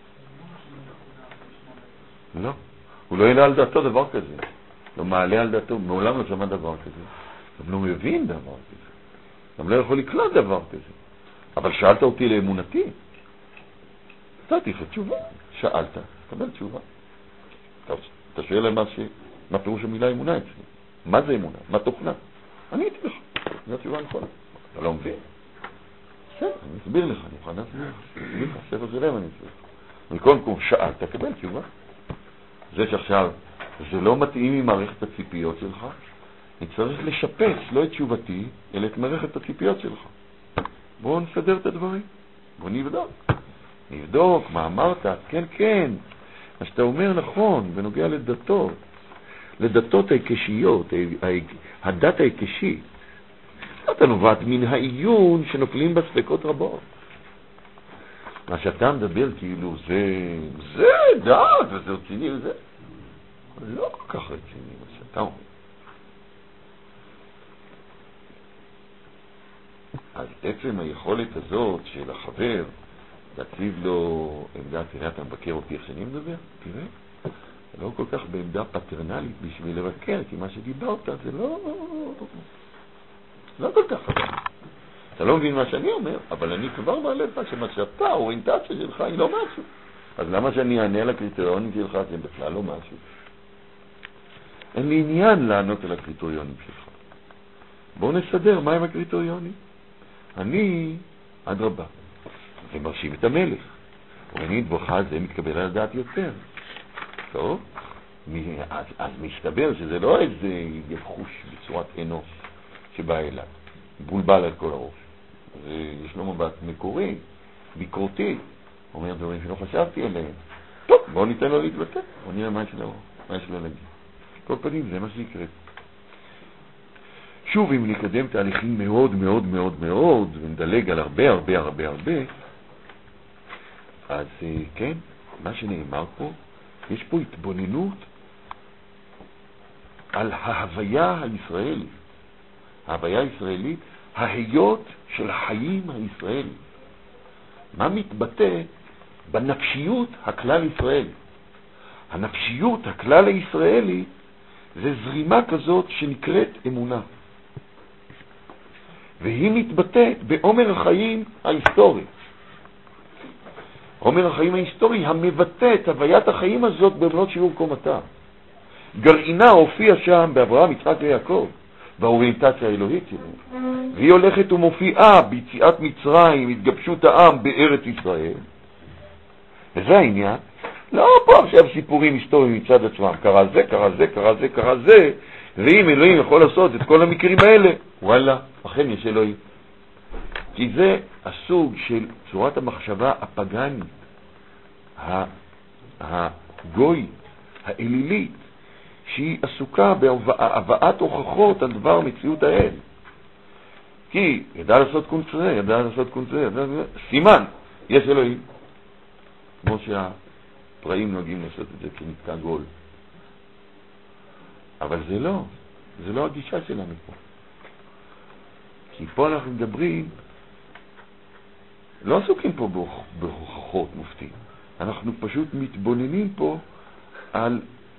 [SPEAKER 1] לא, הוא לא יעלה על דעתו דבר כזה, לא מעלה על דעתו, מעולם לא שמע דבר כזה, גם לא מבין דבר כזה, גם לא יכול לקלוט דבר כזה. אבל שאלת אותי לאמונתי, נתתי לך תשובה. שאלת, תקבל תשובה. אתה שואל מה ש... מה פירוש המילה אמונה אצלי? מה זה אמונה? מה תוכנה? אני הייתי לך. זו התשובה נכונה. אתה לא מבין? בסדר, אני אסביר לך, אני מוכן להסביר לך. אסביר לך, ספר שלם אני אסביר לך. מכל מקום שאלת, תקבל תשובה. זה שעכשיו, זה לא מתאים עם מערכת הציפיות שלך, אני צריך לשפץ לא את תשובתי, אלא את מערכת הציפיות שלך. בואו נסדר את הדברים. בואו נבדוק. נבדוק מה אמרת. כן, כן. מה שאתה אומר נכון, בנוגע לדתות. לדתות ההיקשיות, הדת ההיקשית. אתה נובעת מן העיון שנופלים בספקות רבות. מה שאתה מדבר כאילו זה, זה דת, וזה רציני וזה. לא כל כך רציני מה שאתה אומר. אז עצם היכולת הזאת של החבר להציב לו עמדה, תראה, אתה מבקר אותי איך שאני מדבר? תראה, זה לא כל כך בעמדה פטרנלית בשביל לבקר, כי מה שדיברת זה לא... לא כל כך חבר. אתה לא מבין מה שאני אומר, אבל אני כבר מעלה לך שמה שאתה, האוריינטציה שלך היא לא משהו. אז למה שאני אענה על הקריטריונים שלך? זה בכלל לא משהו. אין לי עניין לענות על הקריטריונים שלך. בואו נסדר מהם הקריטריונים. אני, עד רבה, זה מרשים את המלך. ואני דבוכה זה מתקבל על הדעת יותר. טוב? אז, אז מסתבר שזה לא איזה יחוש בצורת אנוש שבא אליו. בולבל על כל הראש. יש לו מבט מקורי, ביקורתי. אומר דברים שלא חשבתי עליהם. טוב, בואו ניתן לו להתבטא. בואו נראה מה יש לו, מה יש לו להגיד. כל פנים, זה מה שיקרה. שוב, אם נקדם תהליכים מאוד מאוד מאוד מאוד, ונדלג על הרבה הרבה הרבה הרבה, אז כן, מה שנאמר פה, יש פה התבוננות על ההוויה הישראלית. ההוויה הישראלית, ההיות של החיים הישראליים. מה מתבטא בנפשיות הכלל ישראלית? הנפשיות הכלל הישראלית זה זרימה כזאת שנקראת אמונה. והיא מתבטאת בעומר החיים ההיסטורי. עומר החיים ההיסטורי המבטא את הוויית החיים הזאת במלוא שיעור קומתה. גרעינה הופיע שם באברהם, יצחק ויעקב, באוריינטציה האלוהית שלו. והיא הולכת ומופיעה ביציאת מצרים, התגבשות העם בארץ ישראל. וזה העניין. לא פה עכשיו סיפורים היסטוריים מצד עצמם. קרה זה, קרה זה, קרה זה, קרה זה. ואם אלוהים יכול לעשות את כל המקרים האלה, וואלה, אכן יש אלוהים. כי זה הסוג של צורת המחשבה הפגנית, הגוי, האלילית, שהיא עסוקה בהבאת הוכחות על דבר מציאות האל. כי ידע לעשות קונצרה, ידע לעשות קונצרה, ידע לעשות... סימן, יש אלוהים. כמו שהפראים נוהגים לעשות את זה כנתקע גול. אבל זה לא, זה לא הגישה שלנו פה. כי פה אנחנו מדברים, לא עסוקים פה בהוכחות מופתים. אנחנו פשוט מתבוננים פה על,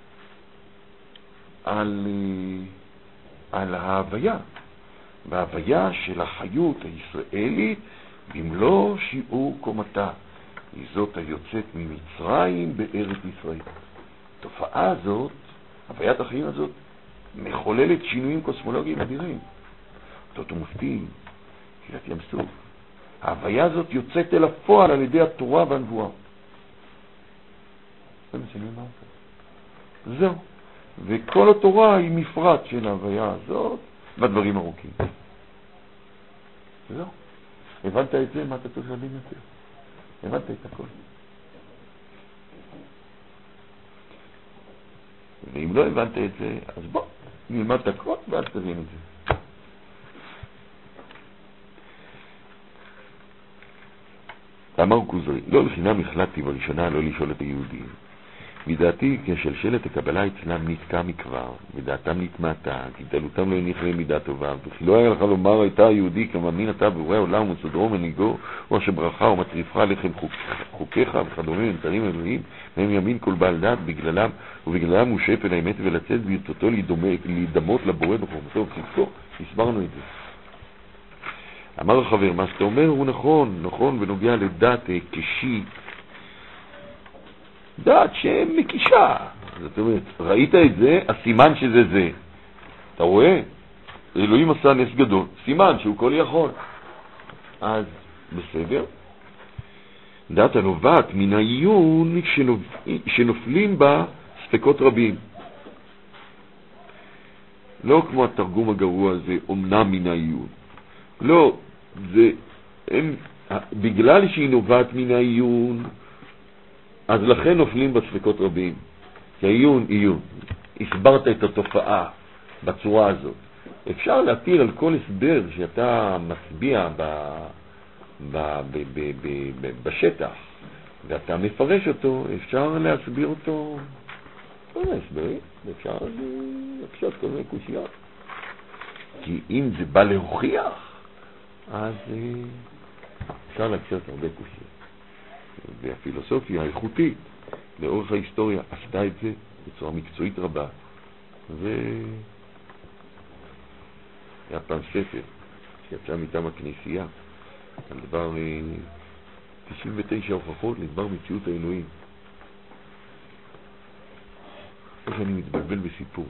[SPEAKER 1] על, על ההוויה. בהוויה של החיות הישראלית במלוא שיעור קומתה. היא זאת היוצאת ממצרים בארץ ישראל. התופעה הזאת, הוויית החיים הזאת, מחוללת שינויים קוסמולוגיים אדירים. אותות ומופתים, קריאת ים סוף. ההוויה הזאת יוצאת אל הפועל על ידי התורה והנבואה. זה מה שאני אומר פה. זהו. וכל התורה היא מפרט של ההוויה הזאת, והדברים ארוכים. זהו. הבנת את זה? מה אתה צריך להבין יותר? הבנת את הכל. ואם לא הבנת את זה, אז בוא, נלמד את הכל ואז תבין את זה. אמר כוזרי, לא לחינם החלטתי בראשונה לא לשאול את היהודים. מדעתי כשלשלת הקבלה אצלם נתקע מכבר, ודעתם נתמעטה, כי דלותם לא הניח להם מידה טובה, וכי לא היה לך לומר הייתה היהודי כמאמין אתה בורא עולם ומסודרו מנהיגו, או שברכה ומטריפך עליכם חוק, חוקיך וכדומה ונתרים אלוהים, והם ימין כל בעל דעת בגללם, ובגללם הוא שפל האמת ולצאת ברצותו להידמות לבורא בחוכמתו ובצדקו. הסברנו את זה. אמר החבר, מה שאתה אומר הוא נכון, נכון ונוגע לדעת כשית, דעת שמקישה. זאת אומרת, ראית את זה, הסימן שזה זה. אתה רואה? אלוהים עשה נס גדול, סימן שהוא כל יכול. אז בסדר. דעת הנובעת מן העיון שנופ... שנופלים בה ספקות רבים. לא כמו התרגום הגרוע הזה, אומנם מן העיון. לא, זה, הם, בגלל שהיא נובעת מן העיון, אז לכן נופלים בספקות רבים. כי העיון, עיון. הסברת את התופעה בצורה הזאת. אפשר להתיר על כל הסבר שאתה מצביע ב, ב, ב, ב, ב, ב, בשטח, ואתה מפרש אותו, אפשר להסביר אותו כל מיני הסברים, אפשר לפשוט כל מיני קושיות. כי אם זה בא להוכיח, אז אפשר להקשות הרבה קושיות. והפילוסופיה האיכותית לאורך ההיסטוריה עשתה את זה בצורה מקצועית רבה. והיה פעם ספר שיצא מטעם הכנסייה על דבר תשעים ותשע הוכחות לדבר מציאות האלוהים. איך אני מתבלבל בסיפור.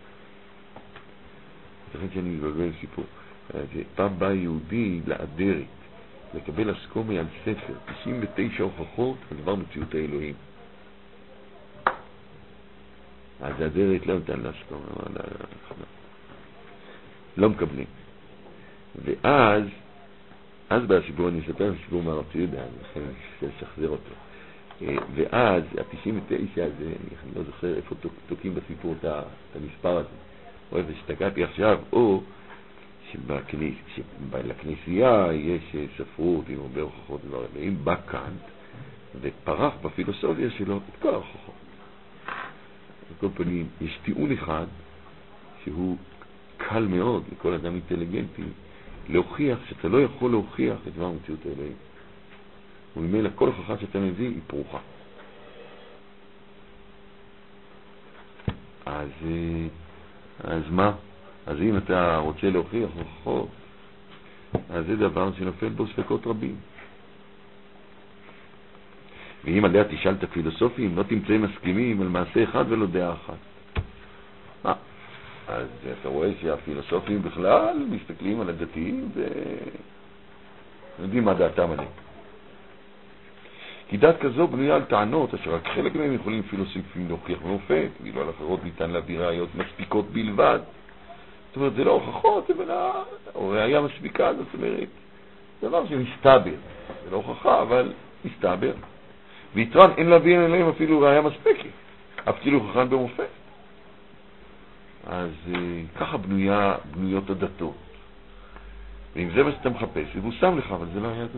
[SPEAKER 1] לכן שאני מתבלבל בסיפור. פעם בא יהודי לאדרת לקבל אסקומי על ספר, תשעים ותשע הוכחות על דבר מציאות האלוהים. אז האדרת לא נתן לאסקומי, לא, לא מקבלים. ואז, אז בא הסיפור, אני אספר סיפור מהרב יהודה, אני חושב שחזר אותו. ואז, ה-תשעים ותשע הזה, אני לא זוכר איפה תוקים בסיפור את המספר הזה, או איזה שתקעתי עכשיו, או שלכנסייה יש ספרות עם הרבה הוכחות דברים, אם בא קאנט ופרח בפילוסופיה שלו את כל ההוכחות. על כל פנים, יש טיעון אחד שהוא קל מאוד לכל אדם אינטליגנטי להוכיח שאתה לא יכול להוכיח את דבר המציאות האלוהים. וממילא כל הוכחה שאתה מביא היא פרוחה. אז, אז מה? אז אם אתה רוצה להוכיח הוכחות, אז זה דבר שנופל בו ספקות רבים. ואם עליה תשאל את הפילוסופים, לא תמצא מסכימים על מעשה אחד ולא דעה אחת. מה? אז אתה רואה שהפילוסופים בכלל מסתכלים על הדתיים ויודעים מה דעתם עליהם. כי דת כזו בנויה על טענות, אשר רק חלק מהם יכולים פילוסופים להוכיח במופת, ואילו על אחרות ניתן להביא ראיות מספיקות בלבד. זאת אומרת, זה לא הוכחות, זה בנה, או ראיה מספיקה, זאת אומרת, זה דבר שמסתבר. זה לא הוכחה, אבל מסתבר. ויתרן אין להביא אליהם אפילו ראיה מספקת, אפילו הוכחן במופת. אז ככה בנויה, בנויות הדתות. ואם זה מה שאתה מחפש, הוא שם לך, אבל זה לא היהדות.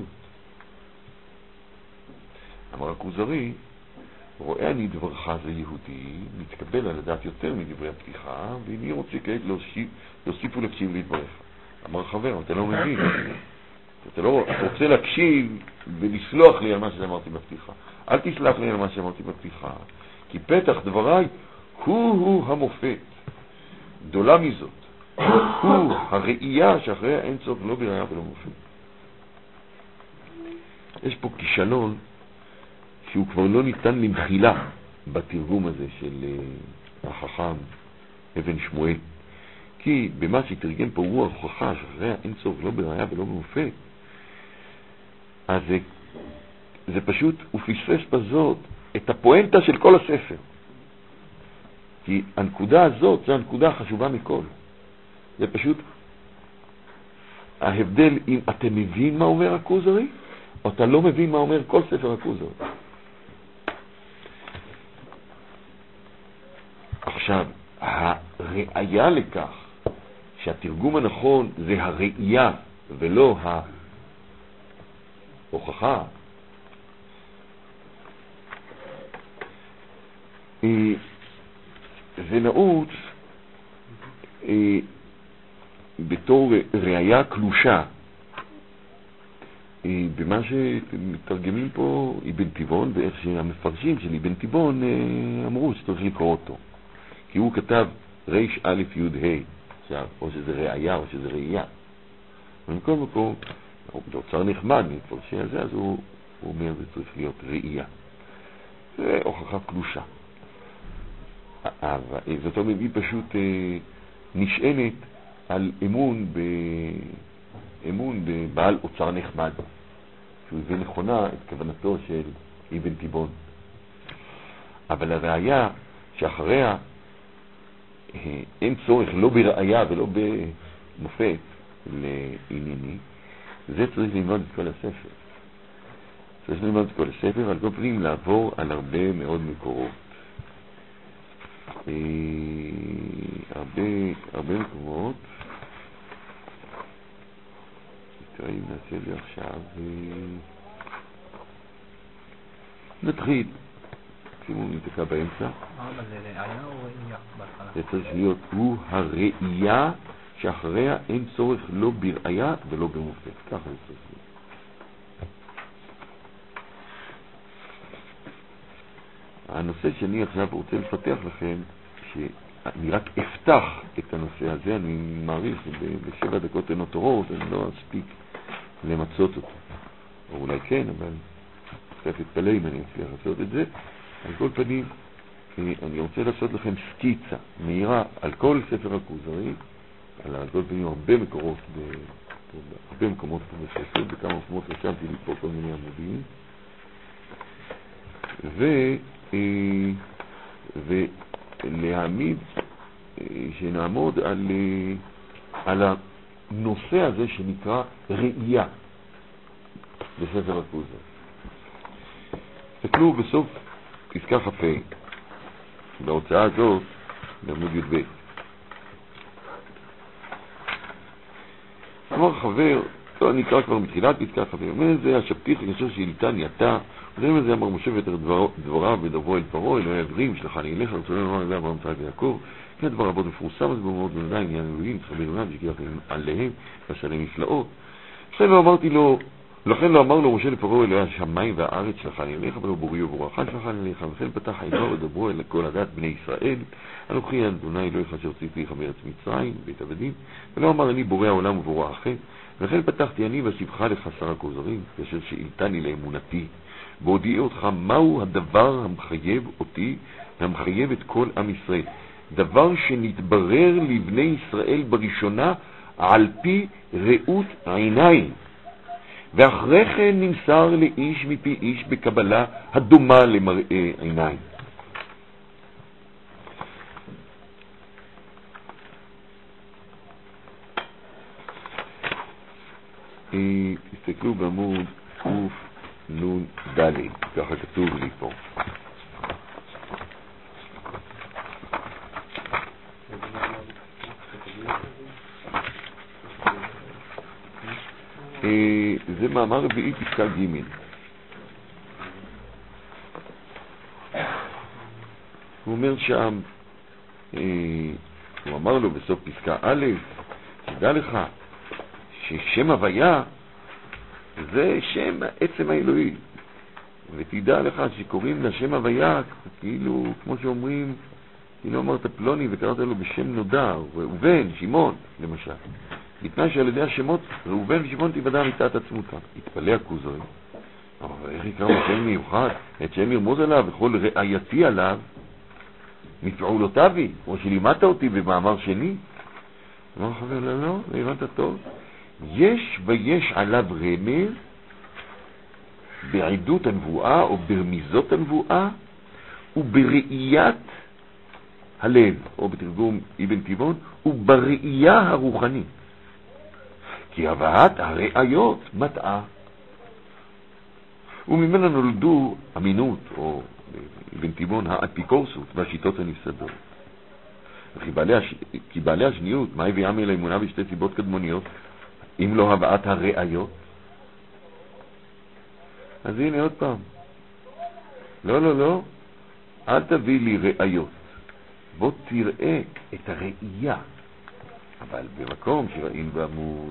[SPEAKER 1] אמר הכוזרי, רואה אני דברך זה יהודי, מתקבל על הדעת יותר מדברי הפתיחה, ואני רוצה כעת להוסיף, להוסיף ולהקשיב לדבריך. אמר חבר, אתה לא מבין. אתה לא אתה רוצה להקשיב ולסלוח לי על מה שאמרתי בפתיחה. אל תסלח לי על מה שאמרתי בפתיחה, כי פתח דבריי הוא-הוא המופת. גדולה מזאת, הוא הראייה שאחרי אין סוף לא בראייה ולא מופת. יש פה כישלון שהוא כבר לא ניתן למחילה בתרגום הזה של uh, החכם אבן שמואל. כי במה שתרגם פה הוא ההוכחה שאחרי אין סוף לא בראייה ולא במופת, אז זה, זה פשוט, הוא פספס בזאת את הפואנטה של כל הספר. כי הנקודה הזאת זה הנקודה החשובה מכל. זה פשוט ההבדל אם אתה מבין מה אומר הכוזרי, או אתה לא מבין מה אומר כל ספר הכוזרי. עכשיו, הראייה לכך שהתרגום הנכון זה הראייה ולא ההוכחה, זה נעוץ בתור ראייה קלושה במה שמתרגמים פה אבן תיבון, ואיך שהמפרשים של אבן תיבון אמרו שצריך לקרוא אותו, כי הוא כתב ריש א' י' ה', או שזה ראייה או שזה ראייה. ומכל מקום, זה אוצר נחמד מפרשי הזה, אז הוא, הוא אומר זה צריך להיות ראייה. זה הוכחה קלושה. זאת אומרת, היא פשוט נשענת על אמון ב... אמון בבעל אוצר נחמד, שהוא הביא נכונה את כוונתו של אבן תיבון. אבל הראייה שאחריה אין צורך לא בראייה ולא במופת לענייני, זה צריך ללמוד את כל הספר. צריך ללמוד את כל הספר, על כל פנים לעבור על הרבה מאוד מקורות. הרבה, הרבה מקומות. תראה אם נעשה לי עכשיו. נתחיל. שימו נתקע באמצע.
[SPEAKER 4] אבל זה ראייה או ראייה בהתחלה?
[SPEAKER 1] זה צריך להיות, הוא הראייה שאחריה אין צורך לא בראייה ולא במופת. ככה זה צריך להיות. הנושא שאני עכשיו רוצה לפתח לכם, שאני רק אפתח את הנושא הזה, אני מעריך בשבע דקות אין אותו ראש, אני לא אספיק למצות אותו. או אולי כן, אבל צריך להתפלא אם אני אצליח לעשות את זה. על כל פנים, אני רוצה לעשות לכם סקיצה מהירה על כל ספר הכוזרי, על כל פנים הרבה מקורות, הרבה מקומות פה בספר, בכמה מקומות רשמתי לי פה כל מיני עמודים, ו... ולהעמיד שנעמוד על, על הנושא הזה שנקרא ראייה בספר הכוזרי. תסתכלו בסוף פסקה כ"ה בהוצאה הזאת בעמוד י"ב. אמר חבר, לא נקרא כבר מתחילת פסקה חבר, אומר זה השבתיך כאשר שהילתני אתה, וזה זה אמר משה ויתר דבריו ודברו אל פרעה, אלוהי עברים, שלחני אליך, רצוני לומר אליהם אברהם צחק ויעקב, כן דבר רבות מפורסם, אז במאוד בנדיים עניין אלוהים, צחבי אלוהים, שגיח עליהם, ושלם נפלאות. לכן לא אמרתי לו, לכן לא אמר לו משה לפרעה אלוהי השמיים והארץ שלחני אליך, ולא בורי ובורך שלחני אליך, וכן פתח עינו ודברו אל כל הדת בני ישראל, אנוכי אדוני אלוהיך אשר הוצאתי לך מארץ מצרים, בית עבדים, ולא אמר אני בורא העולם ובוראכם, וכן פתחתי אני ואשיבך לך עשרה כוזרים, כאשר שאילתני לאמונתי, והודיע אותך מהו הדבר המחייב אותי, המחייב את כל עם ישראל. דבר שנתברר לבני ישראל בראשונה על פי ראות עיניים. ואחרי כן נמסר לאיש מפי איש בקבלה הדומה למראה עיניים. תסתכלו בעמוד קוף נון דלי, ככה כתוב לי פה. זה מאמר רביעי פסקה ג'. הוא אומר שם, הוא אמר לו בסוף פסקה א', תדע לך ששם הוויה זה שם עצם האלוהי, ותדע לך שקוראים לשם הוויה כאילו, כמו שאומרים, כאילו אמרת פלוני וקראת לו בשם נודע, ראובן, שמעון למשל, בתנאי שעל ידי השמות ראובן ושמעון תיוודע מיתת עצמותה. התפלא הכוזרי, אבל איך יקרא שם מיוחד את שם ירמוז עליו וכל ראייתי עליו מפעולותיו, או שלימדת אותי במאמר שני? אמר חבר, לא, לא, לא הבנת טוב. יש ויש עליו רמז בעדות הנבואה או ברמיזות הנבואה ובראיית הלב, או בתרגום אבן תיבון, ובראייה הרוחנית. כי הבאת הראיות מטעה. וממנה נולדו אמינות, או אבן תיבון האפיקורסות והשיטות הנפסדות. וכי בעלי, הש... כי בעלי השניות, מה הביאה אל האמונה בשתי סיבות קדמוניות, אם לא הבאת הראיות? אז הנה עוד פעם. לא, לא, לא. אל תביא לי ראיות. בוא תראה את הראייה. אבל במקום שראינו בעמוד,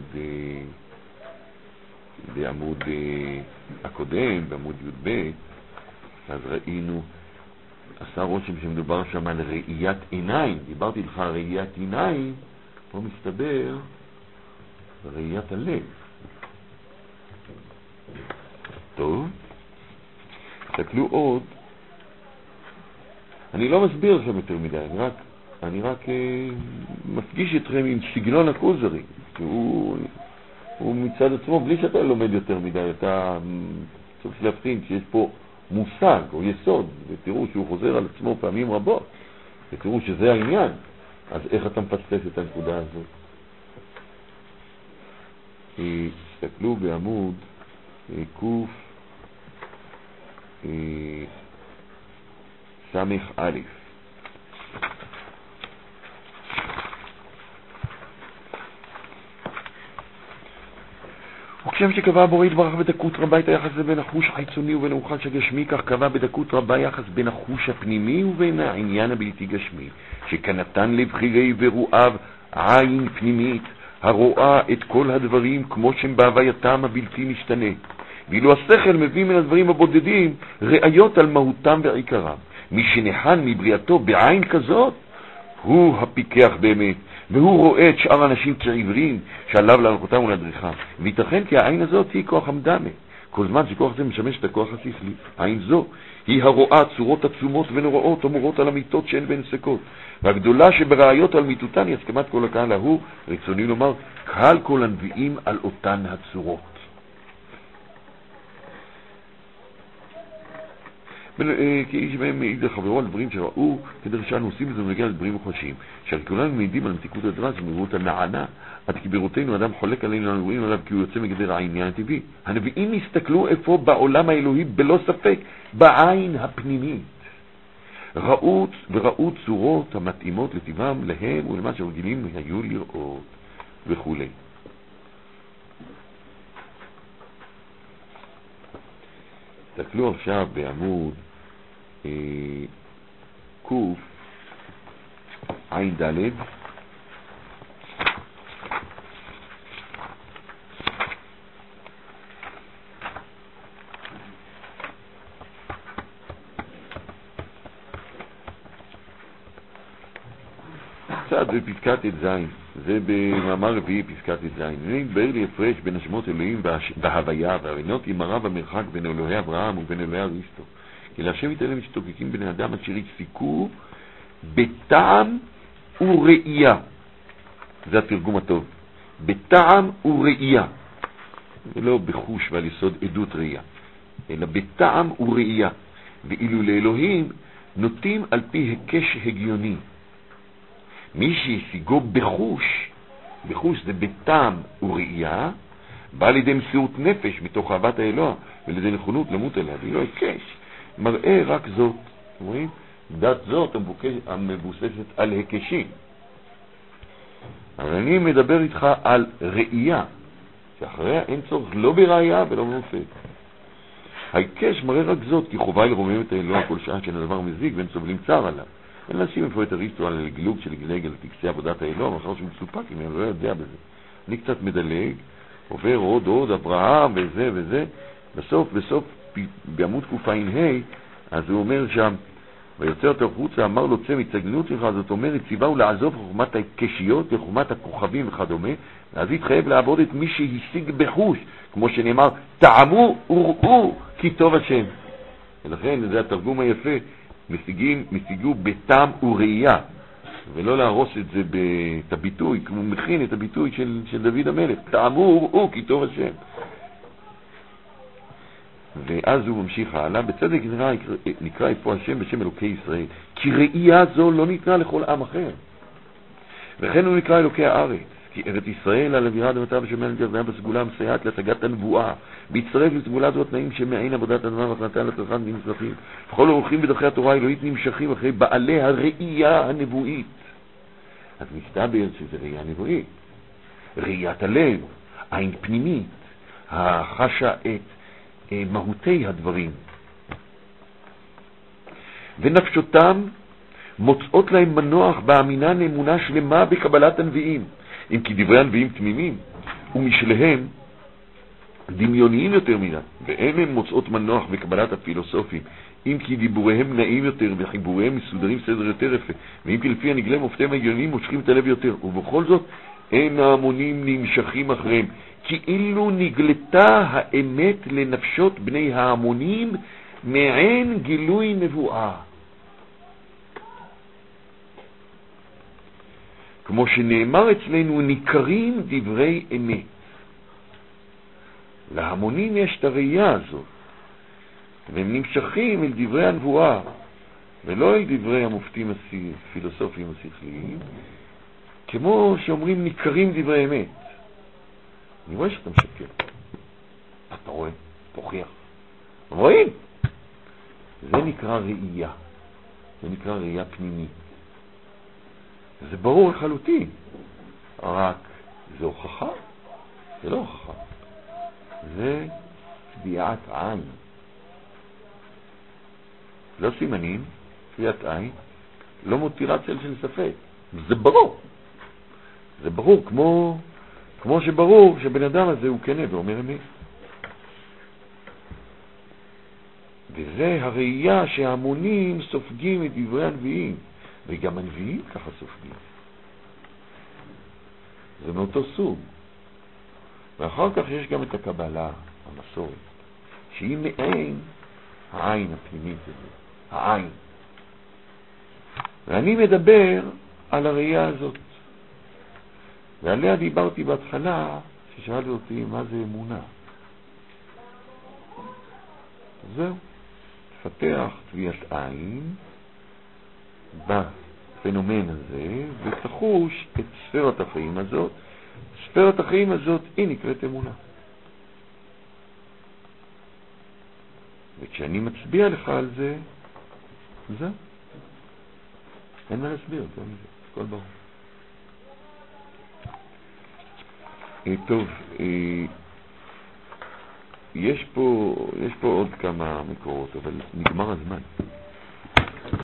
[SPEAKER 1] בעמוד הקודם, בעמוד י' ב', אז ראינו, עשה רושם שמדובר שם על ראיית עיניים. דיברתי לך על ראיית עיניים, פה מסתבר ראיית הלב. טוב, תסתכלו עוד. אני לא מסביר לכם יותר מדי, אני רק, אני רק אה, מפגיש אתכם עם סגנון הכוזרי, שהוא הוא מצד עצמו, בלי שאתה לומד יותר מדי, אתה צריך להבחין שיש פה מושג או יסוד, ותראו שהוא חוזר על עצמו פעמים רבות, ותראו שזה העניין, אז איך אתה מפספס את הנקודה הזאת? תסתכלו בעמוד קוף סמך א'. וכשם שקבע הבורא יתברך בדקות רבה את היחס בין החוש החיצוני ובין החוש הגשמי, כך קבע בדקות רבה יחס בין החוש הפנימי ובין העניין הבלתי גשמי, שכנתן לבחירי ורואיו עין פנימית הרואה את כל הדברים כמו שהם בהווייתם הבלתי משתנה, ואילו השכל מביא מן הדברים הבודדים ראיות על מהותם ועיקרם. מי שנחן מבריאתו בעין כזאת הוא הפיקח באמת, והוא רואה את שאר האנשים כעיוורים שעליו להלכותם ולהדריכם, וייתכן כי העין הזאת היא כוח המדמה, כל זמן שכוח זה משמש את הכוח השכלי. העין זו היא הרואה צורות עצומות ונוראות המורות על אמיתות שאין בין ספקות, והגדולה שבראיות על מיתותן היא הסכמת כל הקהל ההוא, רצוני לומר קהל כל הנביאים על אותן הצורות. כאיש בהם מעיד לחברו על דברים שראו כדרשן עושים את זה ונגיע לדברים מוחשיים, שהרי כולנו מעידים על מתיקות הדרש ומהירות הנענה, עד כי ברותינו אדם חולק עלינו על רואים עליו כי הוא יוצא מגדר העניין הטבעי. הנביאים הסתכלו איפה בעולם האלוהי בלא ספק בעין הפנימית, ראו וראו צורות המתאימות לטבעם להם ולמה שרגילים היו לראות וכו'. תסתכלו עכשיו בעמוד אה, קוף עין ד' קצת בפסקת את זין, זה במאמר רביעי פסקת את זין. הנה התבהר לי הפרש בין השמות אלוהים בהוויה והרינות עם מראה במרחק בין אלוהי אברהם ובין אלוהי אריסטו. כי להשם יתעלם משתוקקים בני אדם אשר יפסיקו בטעם וראייה. זה התרגום הטוב. בטעם וראייה. ולא בחוש ועל יסוד עדות ראייה, אלא בטעם וראייה. ואילו לאלוהים נוטים על פי היקש הגיוני. מי שישיגו בחוש, בחוש זה בטעם וראייה, בא לידי מסירות נפש מתוך אהבת האלוה ולידי נכונות למות אליה, והיא לא היקש, מראה רק זאת. רואים? דת זאת המבוססת על היקשים. אבל אני מדבר איתך על ראייה, שאחריה אין צורך לא בראייה ולא במופת. ההיקש מראה רק זאת, כי חובה לרומם את האלוה כל שעה שאין הדבר מזיק והם סובלים צער עליו. אין להשים איפה את אריסטו על הגילוג של גילג על טקסי עבודת האלוה, מאחר שהוא מסופק, אם אני לא יודע בזה. אני קצת מדלג, עובר עוד עוד, אברהם וזה וזה. בסוף, בסוף, בעמוד קופה אין היי, אז הוא אומר שם, ויוצא אותו חוצה, אמר לו, צא מצגנות שלך, זאת אומרת, ציווהו לעזוב חוכמת הקשיות וחוכמת הכוכבים וכדומה, אז התחייב לעבוד את מי שהשיג בחוש, כמו שנאמר, טעמו וראו כי טוב השם. ולכן, זה התרגום היפה, משיגים, משיגו בטעם וראייה, ולא להרוס את זה את הביטוי, כמו מכין את הביטוי של, של דוד המלך, טעמו וראו כי טוב השם. ואז הוא ממשיך הלאה, בצדק נקרא, נקרא פה השם בשם אלוקי ישראל, כי ראייה זו לא ניתנה לכל עם אחר. וכן הוא נקרא אלוקי הארץ, כי ארץ ישראל על אווירה דמתה ושמע נגזנה בסגולה מסייעת להשגת הנבואה, בהצטרף לסגולה זו התנאים שמעין עבודת אדמה והכנתה לצרכן נמצאים. וכל האורחים בדרכי התורה האלוהית נמשכים אחרי בעלי הראייה הנבואית. אז מסתבר שזה ראייה נבואית, ראיית הלב, עין פנימית, החשה את מהותי הדברים, ונפשותם מוצאות להם מנוח באמינה נאמונה שלמה בקבלת הנביאים, אם כי דברי הנביאים תמימים ומשלהם דמיוניים יותר מן, והם הם מוצאות מנוח בקבלת הפילוסופים, אם כי דיבוריהם נעים יותר וחיבוריהם מסודרים סדר יותר יפה, ואם כי לפי הנגלה מופתיהם הגיוניים מושכים את הלב יותר, ובכל זאת אין ההמונים נמשכים אחריהם, כאילו נגלתה האמת לנפשות בני ההמונים מעין גילוי נבואה. כמו שנאמר אצלנו, ניכרים דברי אמת. להמונים יש את הראייה הזאת, והם נמשכים אל דברי הנבואה, ולא אל דברי המופתים הפילוסופיים השכליים, כמו שאומרים ניכרים דברי אמת. אני רואה שאתה משקר. אתה רואה? תוכיח. רואים? זה נקרא ראייה. זה נקרא ראייה פנימית. זה ברור לחלוטין. רק זה הוכחה? זה לא הוכחה. זה צביעת עין. לא סימנים, צביעת עין, לא מותירה צל של ספק. זה ברור. זה ברור כמו... כמו שברור שבן אדם הזה הוא כנה ואומר אמת. וזה הראייה שההמונים סופגים את דברי הנביאים, וגם הנביאים ככה סופגים. זה מאותו סוג. ואחר כך יש גם את הקבלה, המסורת, שהיא מעין העין הפנימית הזאת, העין. ואני מדבר על הראייה הזאת. ועליה דיברתי בהתחלה, ששאלו אותי מה זה אמונה. זהו, תפתח תביעת עין בפנומן הזה, ותחוש את ספרת החיים הזאת. ספרת החיים הזאת היא נקראת אמונה. וכשאני מצביע לך על זה, זהו. אין מה להסביר, זה הכל ברור. טוב, יש פה, יש פה עוד כמה מקורות, אבל נגמר הזמן.